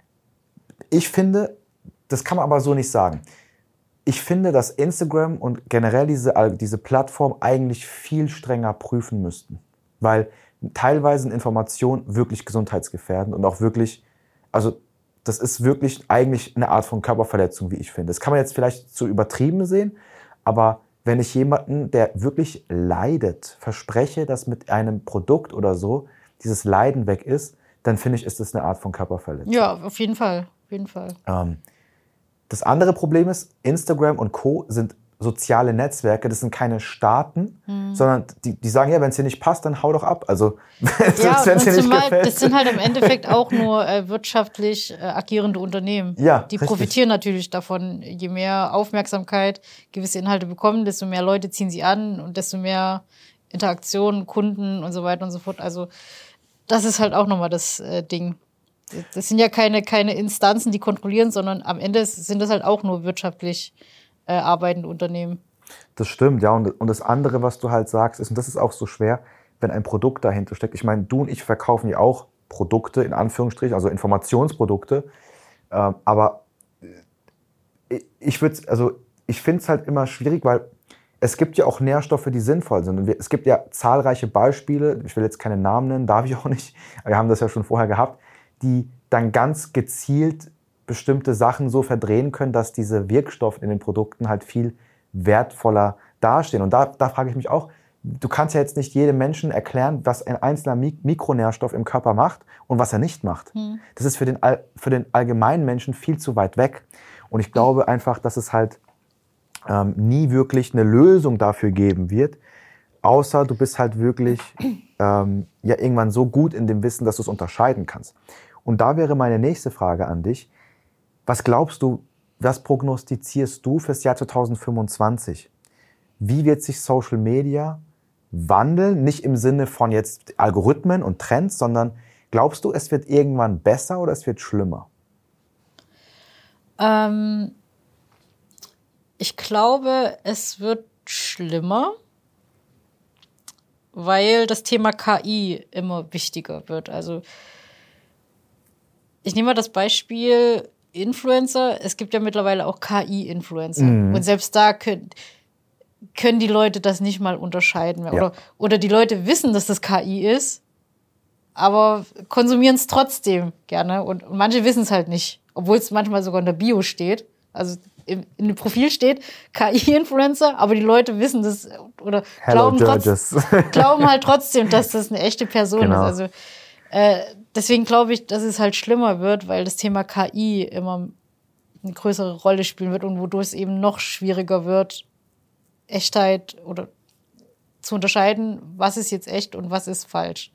ich finde, das kann man aber so nicht sagen. Ich finde, dass Instagram und generell diese Plattform eigentlich viel strenger prüfen müssten. Weil teilweise sind Informationen wirklich gesundheitsgefährdend und auch wirklich, also das ist wirklich eigentlich eine Art von Körperverletzung, wie ich finde. Das kann man jetzt vielleicht zu übertrieben sehen, aber wenn ich jemanden, der wirklich leidet, verspreche, dass mit einem Produkt oder so dieses Leiden weg ist, dann finde ich, ist das eine Art von Körperverletzung. Ja, auf jeden Fall. Auf jeden Fall. Das andere Problem ist, Instagram und Co. sind soziale Netzwerke, das sind keine Staaten, sondern die sagen, ja, wenn es dir nicht passt, dann hau doch ab. Also, wenn es dir nicht gefällt. Das sind halt im Endeffekt auch nur wirtschaftlich agierende Unternehmen. Ja, die richtig. Profitieren natürlich davon. Je mehr Aufmerksamkeit gewisse Inhalte bekommen, desto mehr Leute ziehen sie an und desto mehr Interaktionen, Kunden und so weiter und so fort. Also das ist halt auch nochmal das Ding. Das sind ja keine Instanzen, die kontrollieren, sondern am Ende sind das halt auch nur wirtschaftlich arbeitende Unternehmen. Das stimmt, ja. Und das andere, was du halt sagst, ist, und das ist auch so schwer, wenn ein Produkt dahinter steckt. Ich meine, du und ich verkaufen ja auch Produkte, in Anführungsstrichen, also Informationsprodukte. Aber ich finde es halt immer schwierig, weil es gibt ja auch Nährstoffe, die sinnvoll sind. Und es gibt ja zahlreiche Beispiele, ich will jetzt keine Namen nennen, darf ich auch nicht, wir haben das ja schon vorher gehabt, die dann ganz gezielt bestimmte Sachen so verdrehen können, dass diese Wirkstoffe in den Produkten halt viel wertvoller dastehen. Und da frage ich mich auch, du kannst ja jetzt nicht jedem Menschen erklären, was ein einzelner Mikronährstoff im Körper macht und was er nicht macht. Das ist für den allgemeinen Menschen viel zu weit weg. Und ich glaube einfach, dass es halt nie wirklich eine Lösung dafür geben wird, außer du bist halt wirklich irgendwann so gut in dem Wissen, dass du es unterscheiden kannst. Und da wäre meine nächste Frage an dich. Was glaubst du, was prognostizierst du fürs Jahr 2025? Wie wird sich Social Media wandeln? Nicht im Sinne von jetzt Algorithmen und Trends, sondern glaubst du, es wird irgendwann besser oder es wird schlimmer? Ich glaube, es wird schlimmer, weil das Thema KI immer wichtiger wird. Also ich nehme mal das Beispiel Influencer. Es gibt ja mittlerweile auch KI-Influencer. Und selbst da können die Leute das nicht mal unterscheiden mehr. Ja. Oder die Leute wissen, dass das KI ist, aber konsumieren es trotzdem gerne. Und manche wissen es halt nicht, obwohl es manchmal sogar in der Bio steht. Also in dem Profil steht KI-Influencer, aber die Leute wissen das oder glauben halt trotzdem, dass das eine echte Person ist. Also deswegen glaube ich, dass es halt schlimmer wird, weil das Thema KI immer eine größere Rolle spielen wird und wodurch es eben noch schwieriger wird, Echtheit oder zu unterscheiden, was ist jetzt echt und was ist falsch.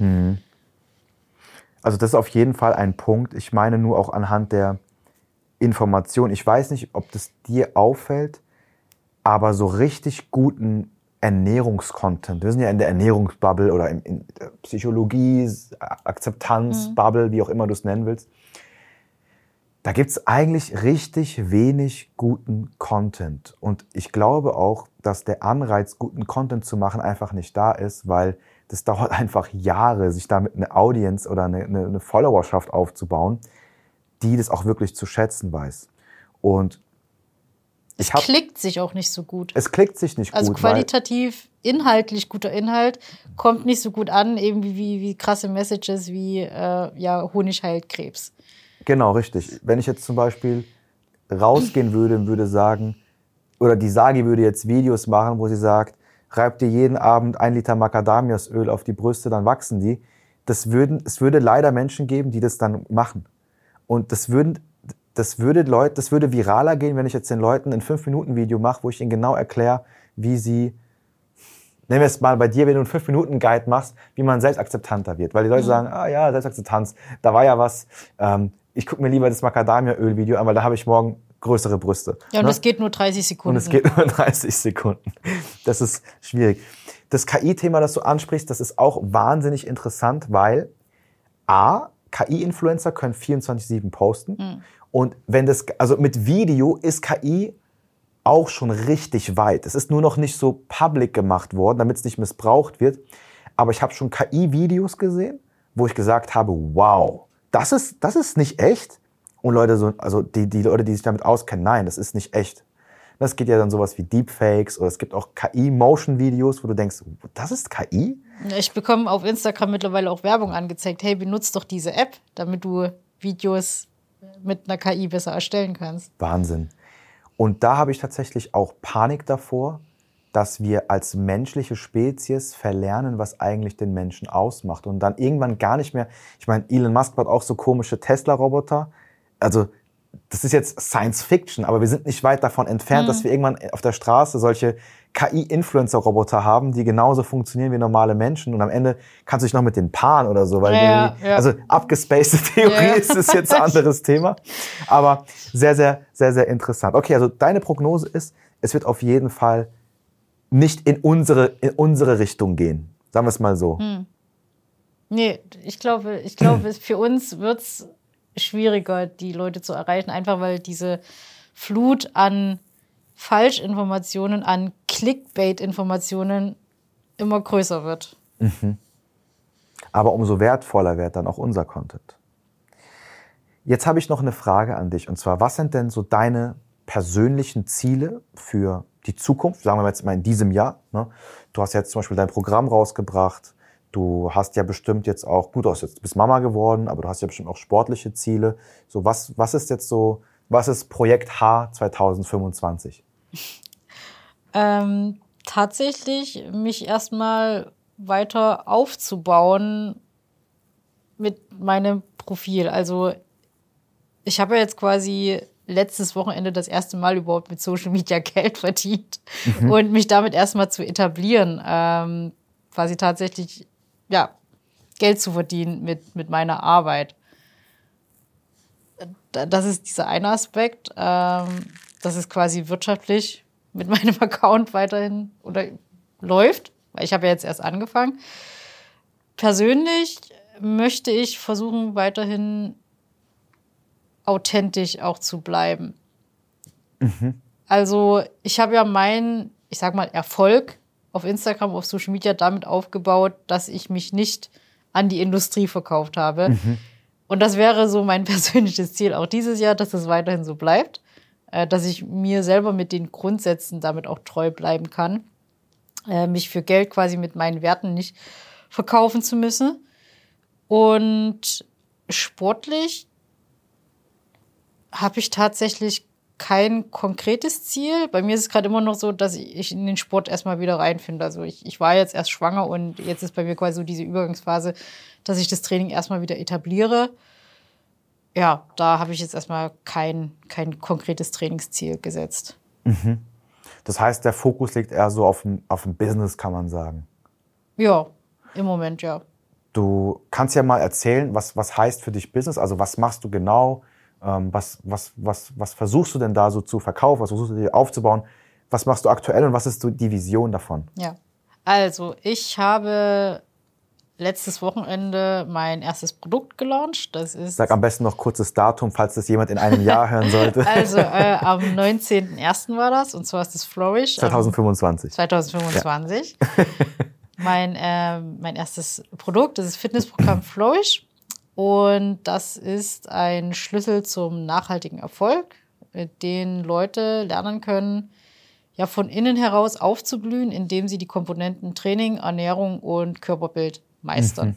Also das ist auf jeden Fall ein Punkt. Ich meine nur auch anhand der Information. Ich weiß nicht, ob das dir auffällt, aber so richtig guten Ernährungskontent, wir sind ja in der Ernährungsbubble oder in der Psychologie, Akzeptanzbubble, wie auch immer du es nennen willst, da gibt es eigentlich richtig wenig guten Content. Und ich glaube auch, dass der Anreiz, guten Content zu machen, einfach nicht da ist, weil das dauert einfach Jahre, sich damit eine Audience oder eine Followerschaft aufzubauen, die das auch wirklich zu schätzen weiß. Und es klickt sich auch nicht so gut. Es klickt sich nicht gut. Also qualitativ, inhaltlich guter Inhalt kommt nicht so gut an, eben wie krasse Messages wie Honig heilt Krebs. Genau, richtig. Wenn ich jetzt zum Beispiel rausgehen würde und würde sagen, oder die Sagi würde jetzt Videos machen, wo sie sagt, reib dir jeden Abend 1 Liter Macadamiasöl auf die Brüste, dann wachsen die. Es würde leider Menschen geben, die das dann machen. Und das würde viraler gehen, wenn ich jetzt den Leuten ein 5-Minuten-Video mache, wo ich ihnen genau erkläre, wie sie, nehmen wir es mal bei dir, wenn du einen 5-Minuten-Guide machst, wie man selbstakzeptanter wird. Weil die Leute sagen, Selbstakzeptanz, da war ja was, ich gucke mir lieber das Macadamia-Öl-Video an, weil da habe ich morgen größere Brüste. Ja, und das geht nur 30 Sekunden. Und es geht nur 30 Sekunden. Das ist schwierig. Das KI-Thema, das du ansprichst, das ist auch wahnsinnig interessant, weil KI-Influencer können 24/7 posten. Und also mit Video ist KI auch schon richtig weit. Es ist nur noch nicht so public gemacht worden, damit es nicht missbraucht wird. Aber ich habe schon KI-Videos gesehen, wo ich gesagt habe, wow, das ist nicht echt. Und Leute, also die Leute, die sich damit auskennen, nein, das ist nicht echt. Das geht ja dann sowas wie Deepfakes oder es gibt auch KI-Motion-Videos, wo du denkst, das ist KI? Ich bekomme auf Instagram mittlerweile auch Werbung angezeigt. Hey, benutzt doch diese App, damit du Videos mit einer KI besser erstellen kannst. Wahnsinn. Und da habe ich tatsächlich auch Panik davor, dass wir als menschliche Spezies verlernen, was eigentlich den Menschen ausmacht. Und dann irgendwann gar nicht mehr, ich meine, Elon Musk hat auch so komische Tesla-Roboter. Also das ist jetzt Science Fiction, aber wir sind nicht weit davon entfernt, dass wir irgendwann auf der Straße solche KI-Influencer-Roboter haben, die genauso funktionieren wie normale Menschen. Und am Ende kannst du dich noch mit denen paaren oder so. Weil also abgespacede Theorie ist es jetzt ein anderes Thema. Aber sehr, sehr, sehr, sehr interessant. Okay, also deine Prognose ist, es wird auf jeden Fall nicht in unsere Richtung gehen. Sagen wir es mal so. Nee, ich glaube, für uns wird's schwieriger, die Leute zu erreichen, einfach weil diese Flut an Falschinformationen, an Clickbait-Informationen immer größer wird. Aber umso wertvoller wird dann auch unser Content. Jetzt habe ich noch eine Frage an dich, und zwar, was sind denn so deine persönlichen Ziele für die Zukunft, sagen wir jetzt mal in diesem Jahr? Ne? Du hast jetzt zum Beispiel dein Programm rausgebracht. Du hast ja bestimmt jetzt auch, gut, du bist Mama geworden, aber du hast ja bestimmt auch sportliche Ziele. So, was ist jetzt so, was ist Projekt H 2025? Tatsächlich mich erstmal weiter aufzubauen mit meinem Profil. Also ich habe ja jetzt quasi letztes Wochenende das erste Mal überhaupt mit Social Media Geld verdient und mich damit erstmal zu etablieren, quasi tatsächlich Geld zu verdienen mit meiner Arbeit. Das ist dieser eine Aspekt. Das ist quasi wirtschaftlich mit meinem Account weiterhin oder läuft, weil ich habe ja jetzt erst angefangen. Persönlich möchte ich versuchen, weiterhin authentisch auch zu bleiben. Also ich habe ja meinen, ich sag mal, Erfolg auf Instagram, auf Social Media damit aufgebaut, dass ich mich nicht an die Industrie verkauft habe. Und das wäre so mein persönliches Ziel auch dieses Jahr, dass das weiterhin so bleibt, dass ich mir selber mit den Grundsätzen damit auch treu bleiben kann, mich für Geld quasi mit meinen Werten nicht verkaufen zu müssen. Und sportlich habe ich tatsächlich kein konkretes Ziel. Bei mir ist es gerade immer noch so, dass ich in den Sport erstmal wieder reinfinde. Also ich war jetzt erst schwanger und jetzt ist bei mir quasi so diese Übergangsphase, dass ich das Training erstmal wieder etabliere. Ja, da habe ich jetzt erstmal kein konkretes Trainingsziel gesetzt. Mhm. Das heißt, der Fokus liegt eher so auf dem Business, kann man sagen. Ja, im Moment, ja. Du kannst ja mal erzählen, was heißt für dich Business? Also was machst du genau? Was versuchst du denn da so zu verkaufen? Was versuchst du dir aufzubauen? Was machst du aktuell und was ist so die Vision davon? Ja, also ich habe letztes Wochenende mein erstes Produkt gelauncht. Das ist Sag am besten noch kurzes Datum, falls das jemand in einem Jahr hören sollte. Also am 19.01. war das, und zwar ist das Flourish. 2025. 2025. Ja. Mein erstes Produkt, das ist Fitnessprogramm Flourish. Und das ist ein Schlüssel zum nachhaltigen Erfolg, mit dem Leute lernen können, ja, von innen heraus aufzublühen, indem sie die Komponenten Training, Ernährung und Körperbild meistern.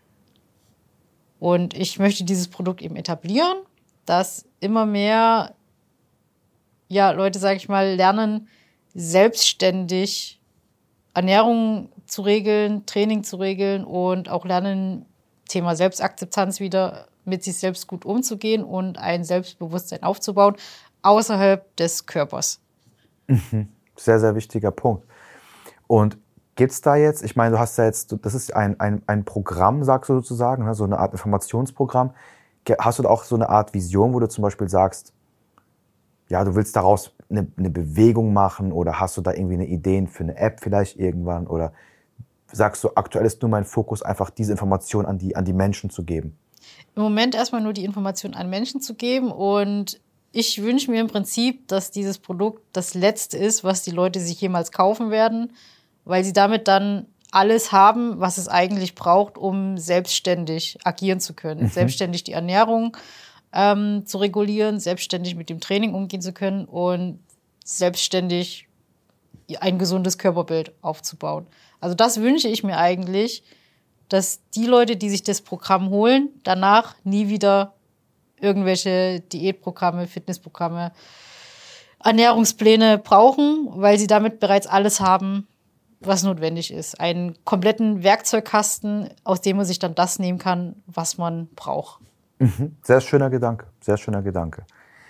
Und ich möchte dieses Produkt eben etablieren, dass immer mehr Leute, sage ich mal, lernen, selbstständig Ernährung zu regeln, Training zu regeln und auch lernen, Thema Selbstakzeptanz wieder, mit sich selbst gut umzugehen und ein Selbstbewusstsein aufzubauen, außerhalb des Körpers. Sehr, sehr wichtiger Punkt. Und gibt's da jetzt, ich meine, du hast ja jetzt, das ist ein Programm, sagst du sozusagen, so eine Art Informationsprogramm. Hast du da auch so eine Art Vision, wo du zum Beispiel sagst, ja, du willst daraus eine Bewegung machen, oder hast du da irgendwie eine Idee für eine App vielleicht irgendwann, oder sagst du, aktuell ist nur mein Fokus, einfach diese Information an die Menschen zu geben? Im Moment erstmal nur die Information an Menschen zu geben, und ich wünsche mir im Prinzip, dass dieses Produkt das Letzte ist, was die Leute sich jemals kaufen werden, weil sie damit dann alles haben, was es eigentlich braucht, um selbstständig agieren zu können. Selbstständig die Ernährung zu regulieren, selbstständig mit dem Training umgehen zu können und selbstständig ein gesundes Körperbild aufzubauen. Also das wünsche ich mir eigentlich, dass die Leute, die sich das Programm holen, danach nie wieder irgendwelche Diätprogramme, Fitnessprogramme, Ernährungspläne brauchen, weil sie damit bereits alles haben, was notwendig ist. Einen kompletten Werkzeugkasten, aus dem man sich dann das nehmen kann, was man braucht. Sehr schöner Gedanke, sehr schöner Gedanke.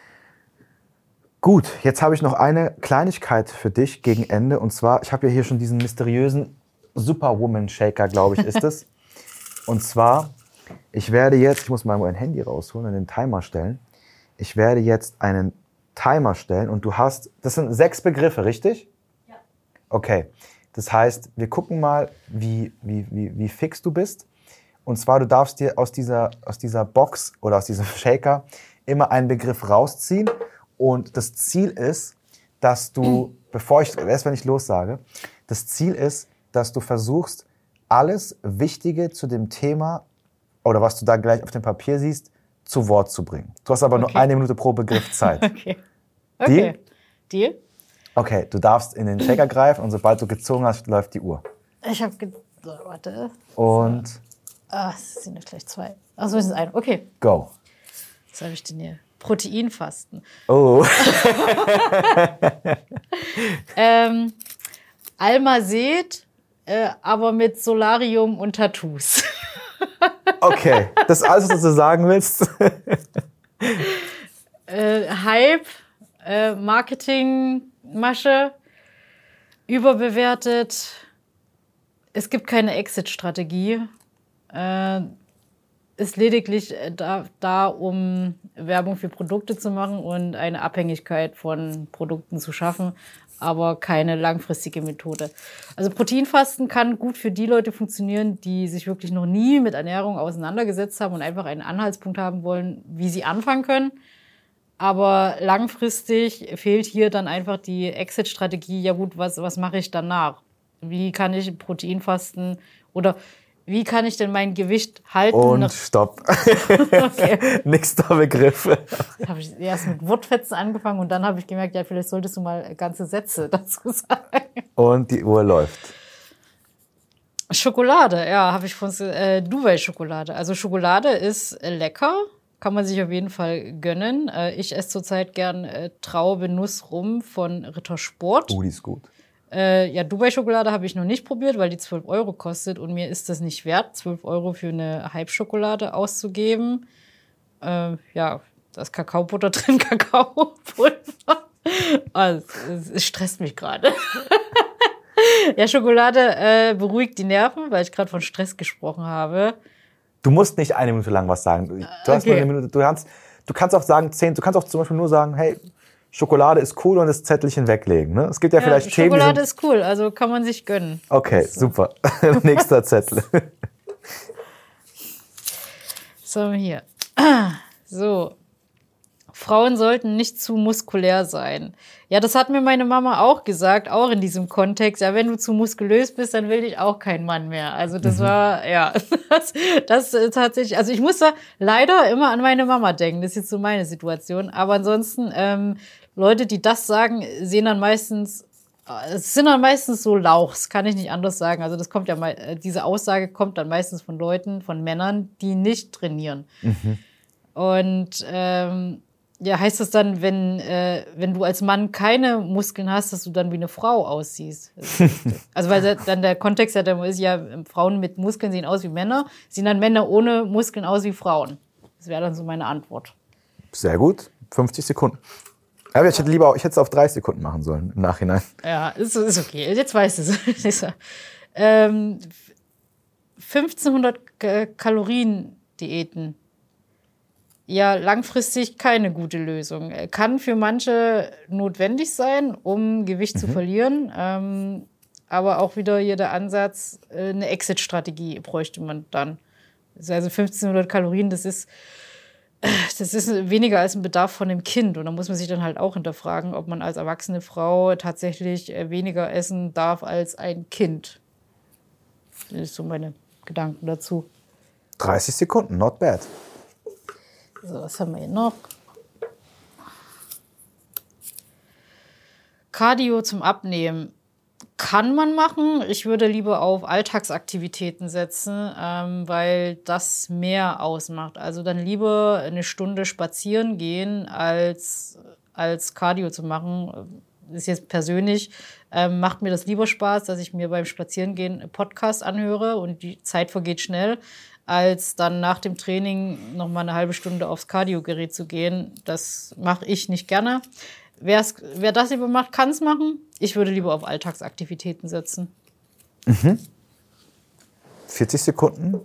Gut, jetzt habe ich noch eine Kleinigkeit für dich gegen Ende. Und zwar, ich habe ja hier schon diesen mysteriösen Superwoman-Shaker, glaube ich, ist es. Und zwar, ich muss mal mein Handy rausholen und den Timer stellen. Ich werde jetzt einen Timer stellen und das sind 6 Begriffe, richtig? Ja. Okay, das heißt, wir gucken mal, wie fix du bist. Und zwar, du darfst dir aus dieser Box oder aus diesem Shaker immer einen Begriff rausziehen. Und das Ziel ist, dass du, wenn ich lossage, das Ziel ist, dass du versuchst, alles Wichtige zu dem Thema oder was du da gleich auf dem Papier siehst, zu Wort zu bringen. Du hast aber nur 1 Minute pro Begriff Zeit. Okay. Deal? Okay, du darfst in den Shaker greifen und sobald du gezogen hast, läuft die Uhr. Ich habe warte. Und? Es sind gleich 2. Achso, es ist 1. Okay. Go. Was habe ich denn hier? Proteinfasten. Oh. Almased, aber mit Solarium und Tattoos. Okay, das ist alles, was du sagen willst. Hype, Marketingmasche, überbewertet. Es gibt keine Exit-Strategie. Ist lediglich da, um Werbung für Produkte zu machen und eine Abhängigkeit von Produkten zu schaffen, aber keine langfristige Methode. Also Proteinfasten kann gut für die Leute funktionieren, die sich wirklich noch nie mit Ernährung auseinandergesetzt haben und einfach einen Anhaltspunkt haben wollen, wie sie anfangen können. Aber langfristig fehlt hier dann einfach die Exit-Strategie. Ja gut, was mache ich danach? Wie kann ich Proteinfasten oder wie kann ich denn mein Gewicht halten? Und stopp. Okay. Nächster Begriff. Habe ich erst mit Wortfetzen angefangen und dann habe ich gemerkt, ja, vielleicht solltest du mal ganze Sätze dazu sagen. Und die Uhr läuft. Schokolade, ja, habe ich von Dubai-Schokolade. Also Schokolade ist lecker, kann man sich auf jeden Fall gönnen. Ich esse zurzeit gern Traube Nuss Rum von Rittersport. Die ist gut. Ja, Dubai-Schokolade habe ich noch nicht probiert, weil die 12 € kostet und mir ist das nicht wert, 12 € für eine Hype-Schokolade auszugeben. Ja, da ist Kakaobutter drin, Kakaopulver. Also, es stresst mich gerade. Ja, Schokolade beruhigt die Nerven, weil ich gerade von Stress gesprochen habe. Du musst nicht 1 Minute lang was sagen. Du hast nur 1 Minute. Du kannst auch sagen 10. Du kannst auch zum Beispiel nur sagen, hey, Schokolade ist cool und das Zettelchen weglegen. Ne? Es gibt ja vielleicht Themen. Schokolade ist cool, also kann man sich gönnen. Okay, so. Super. Nächster Zettel. So, hier. So. Frauen sollten nicht zu muskulär sein. Ja, das hat mir meine Mama auch gesagt, auch in diesem Kontext. Ja, wenn du zu muskulös bist, dann will dich auch kein Mann mehr. Also das war, ja, das ist tatsächlich, also ich muss da leider immer an meine Mama denken. Das ist jetzt so meine Situation. Aber ansonsten, Leute, die das sagen, sind dann meistens so Lauchs, kann ich nicht anders sagen. Also das kommt ja diese Aussage kommt dann meistens von Leuten, von Männern, die nicht trainieren. Und ja, heißt das dann, wenn du als Mann keine Muskeln hast, dass du dann wie eine Frau aussiehst? Also weil dann der Kontext ist ja, Frauen mit Muskeln sehen aus wie Männer, sehen dann Männer ohne Muskeln aus wie Frauen. Das wäre dann so meine Antwort. Sehr gut, 50 Sekunden. Aber ich hätte es auf 30 Sekunden machen sollen im Nachhinein. Ja, ist okay, jetzt weißt du es. 1500 Kalorien Diäten. Ja, langfristig keine gute Lösung. Kann für manche notwendig sein, um Gewicht zu verlieren. Aber auch wieder hier der Ansatz, eine Exit-Strategie bräuchte man dann. Also 1500 Kalorien, das ist weniger als ein Bedarf von einem Kind. Und da muss man sich dann halt auch hinterfragen, ob man als erwachsene Frau tatsächlich weniger essen darf als ein Kind. Das sind so meine Gedanken dazu. 30 Sekunden, not bad. So, was haben wir hier noch? Cardio zum Abnehmen. Kann man machen. Ich würde lieber auf Alltagsaktivitäten setzen, weil das mehr ausmacht. Also dann lieber eine Stunde spazieren gehen, als Cardio zu machen. Das ist jetzt persönlich, macht mir das lieber Spaß, dass ich mir beim Spazierengehen einen Podcast anhöre und die Zeit vergeht schnell, als dann nach dem Training noch mal eine halbe Stunde aufs Cardio-Gerät zu gehen. Das mache ich nicht gerne. Wer das lieber macht, kann es machen. Ich würde lieber auf Alltagsaktivitäten setzen. 40 Sekunden.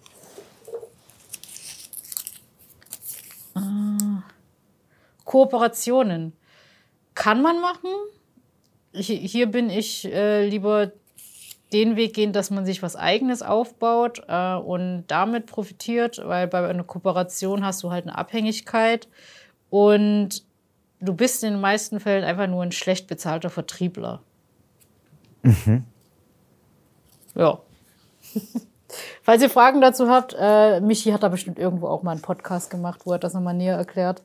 Kooperationen. Kann man machen. Hier bin ich lieber den Weg gehen, dass man sich was Eigenes aufbaut und damit profitiert, weil bei einer Kooperation hast du halt eine Abhängigkeit und du bist in den meisten Fällen einfach nur ein schlecht bezahlter Vertriebler. Ja. Falls ihr Fragen dazu habt, Michi hat da bestimmt irgendwo auch mal einen Podcast gemacht, wo er das nochmal näher erklärt.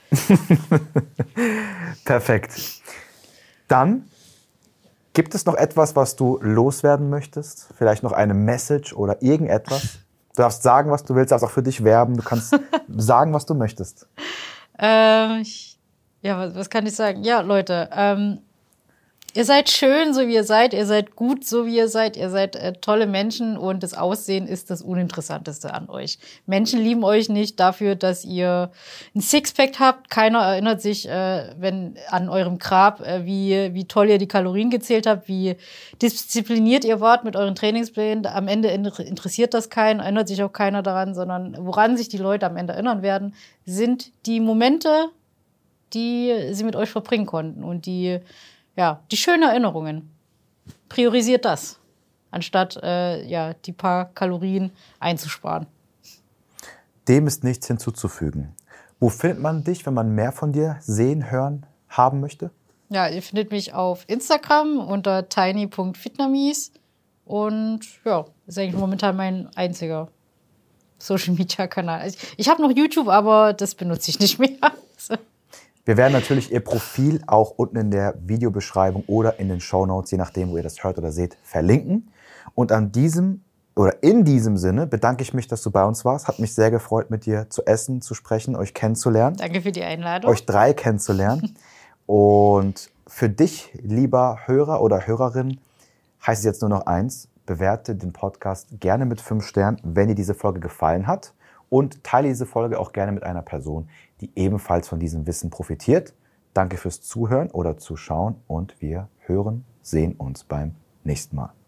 Perfekt. Dann gibt es noch etwas, was du loswerden möchtest? Vielleicht noch eine Message oder irgendetwas? Du darfst sagen, was du willst, du darfst auch für dich werben. Du kannst sagen, was du möchtest. Ja, was kann ich sagen? Ja, Leute, ihr seid schön, so wie ihr seid gut, so wie ihr seid tolle Menschen und das Aussehen ist das Uninteressanteste an euch. Menschen lieben euch nicht dafür, dass ihr ein Sixpack habt. Keiner erinnert sich, wenn an eurem Grab, wie toll ihr die Kalorien gezählt habt, wie diszipliniert ihr wart mit euren Trainingsplänen. Am Ende interessiert das keinen, erinnert sich auch keiner daran, sondern woran sich die Leute am Ende erinnern werden, sind die Momente, die sie mit euch verbringen konnten und die schönen Erinnerungen. Priorisiert das, anstatt die paar Kalorien einzusparen. Dem ist nichts hinzuzufügen. Wo findet man dich, wenn man mehr von dir sehen, hören, haben möchte? Ja, ihr findet mich auf Instagram unter tiny.vietnamese und ja, ist eigentlich momentan mein einziger Social-Media-Kanal. Also ich habe noch YouTube, aber das benutze ich nicht mehr. Wir werden natürlich Ihr Profil auch unten in der Videobeschreibung oder in den Shownotes, je nachdem, wo ihr das hört oder seht, verlinken. Und an diesem oder in diesem Sinne bedanke ich mich, dass du bei uns warst. Hat mich sehr gefreut, mit dir zu essen, zu sprechen, euch kennenzulernen. Danke für die Einladung. Euch 3 kennenzulernen. Und für dich, lieber Hörer oder Hörerin, heißt es jetzt nur noch eins: Bewerte den Podcast gerne mit 5 Sternen, wenn dir diese Folge gefallen hat. Und teile diese Folge auch gerne mit einer Person, die ebenfalls von diesem Wissen profitiert. Danke fürs Zuhören oder Zuschauen und wir hören, sehen uns beim nächsten Mal.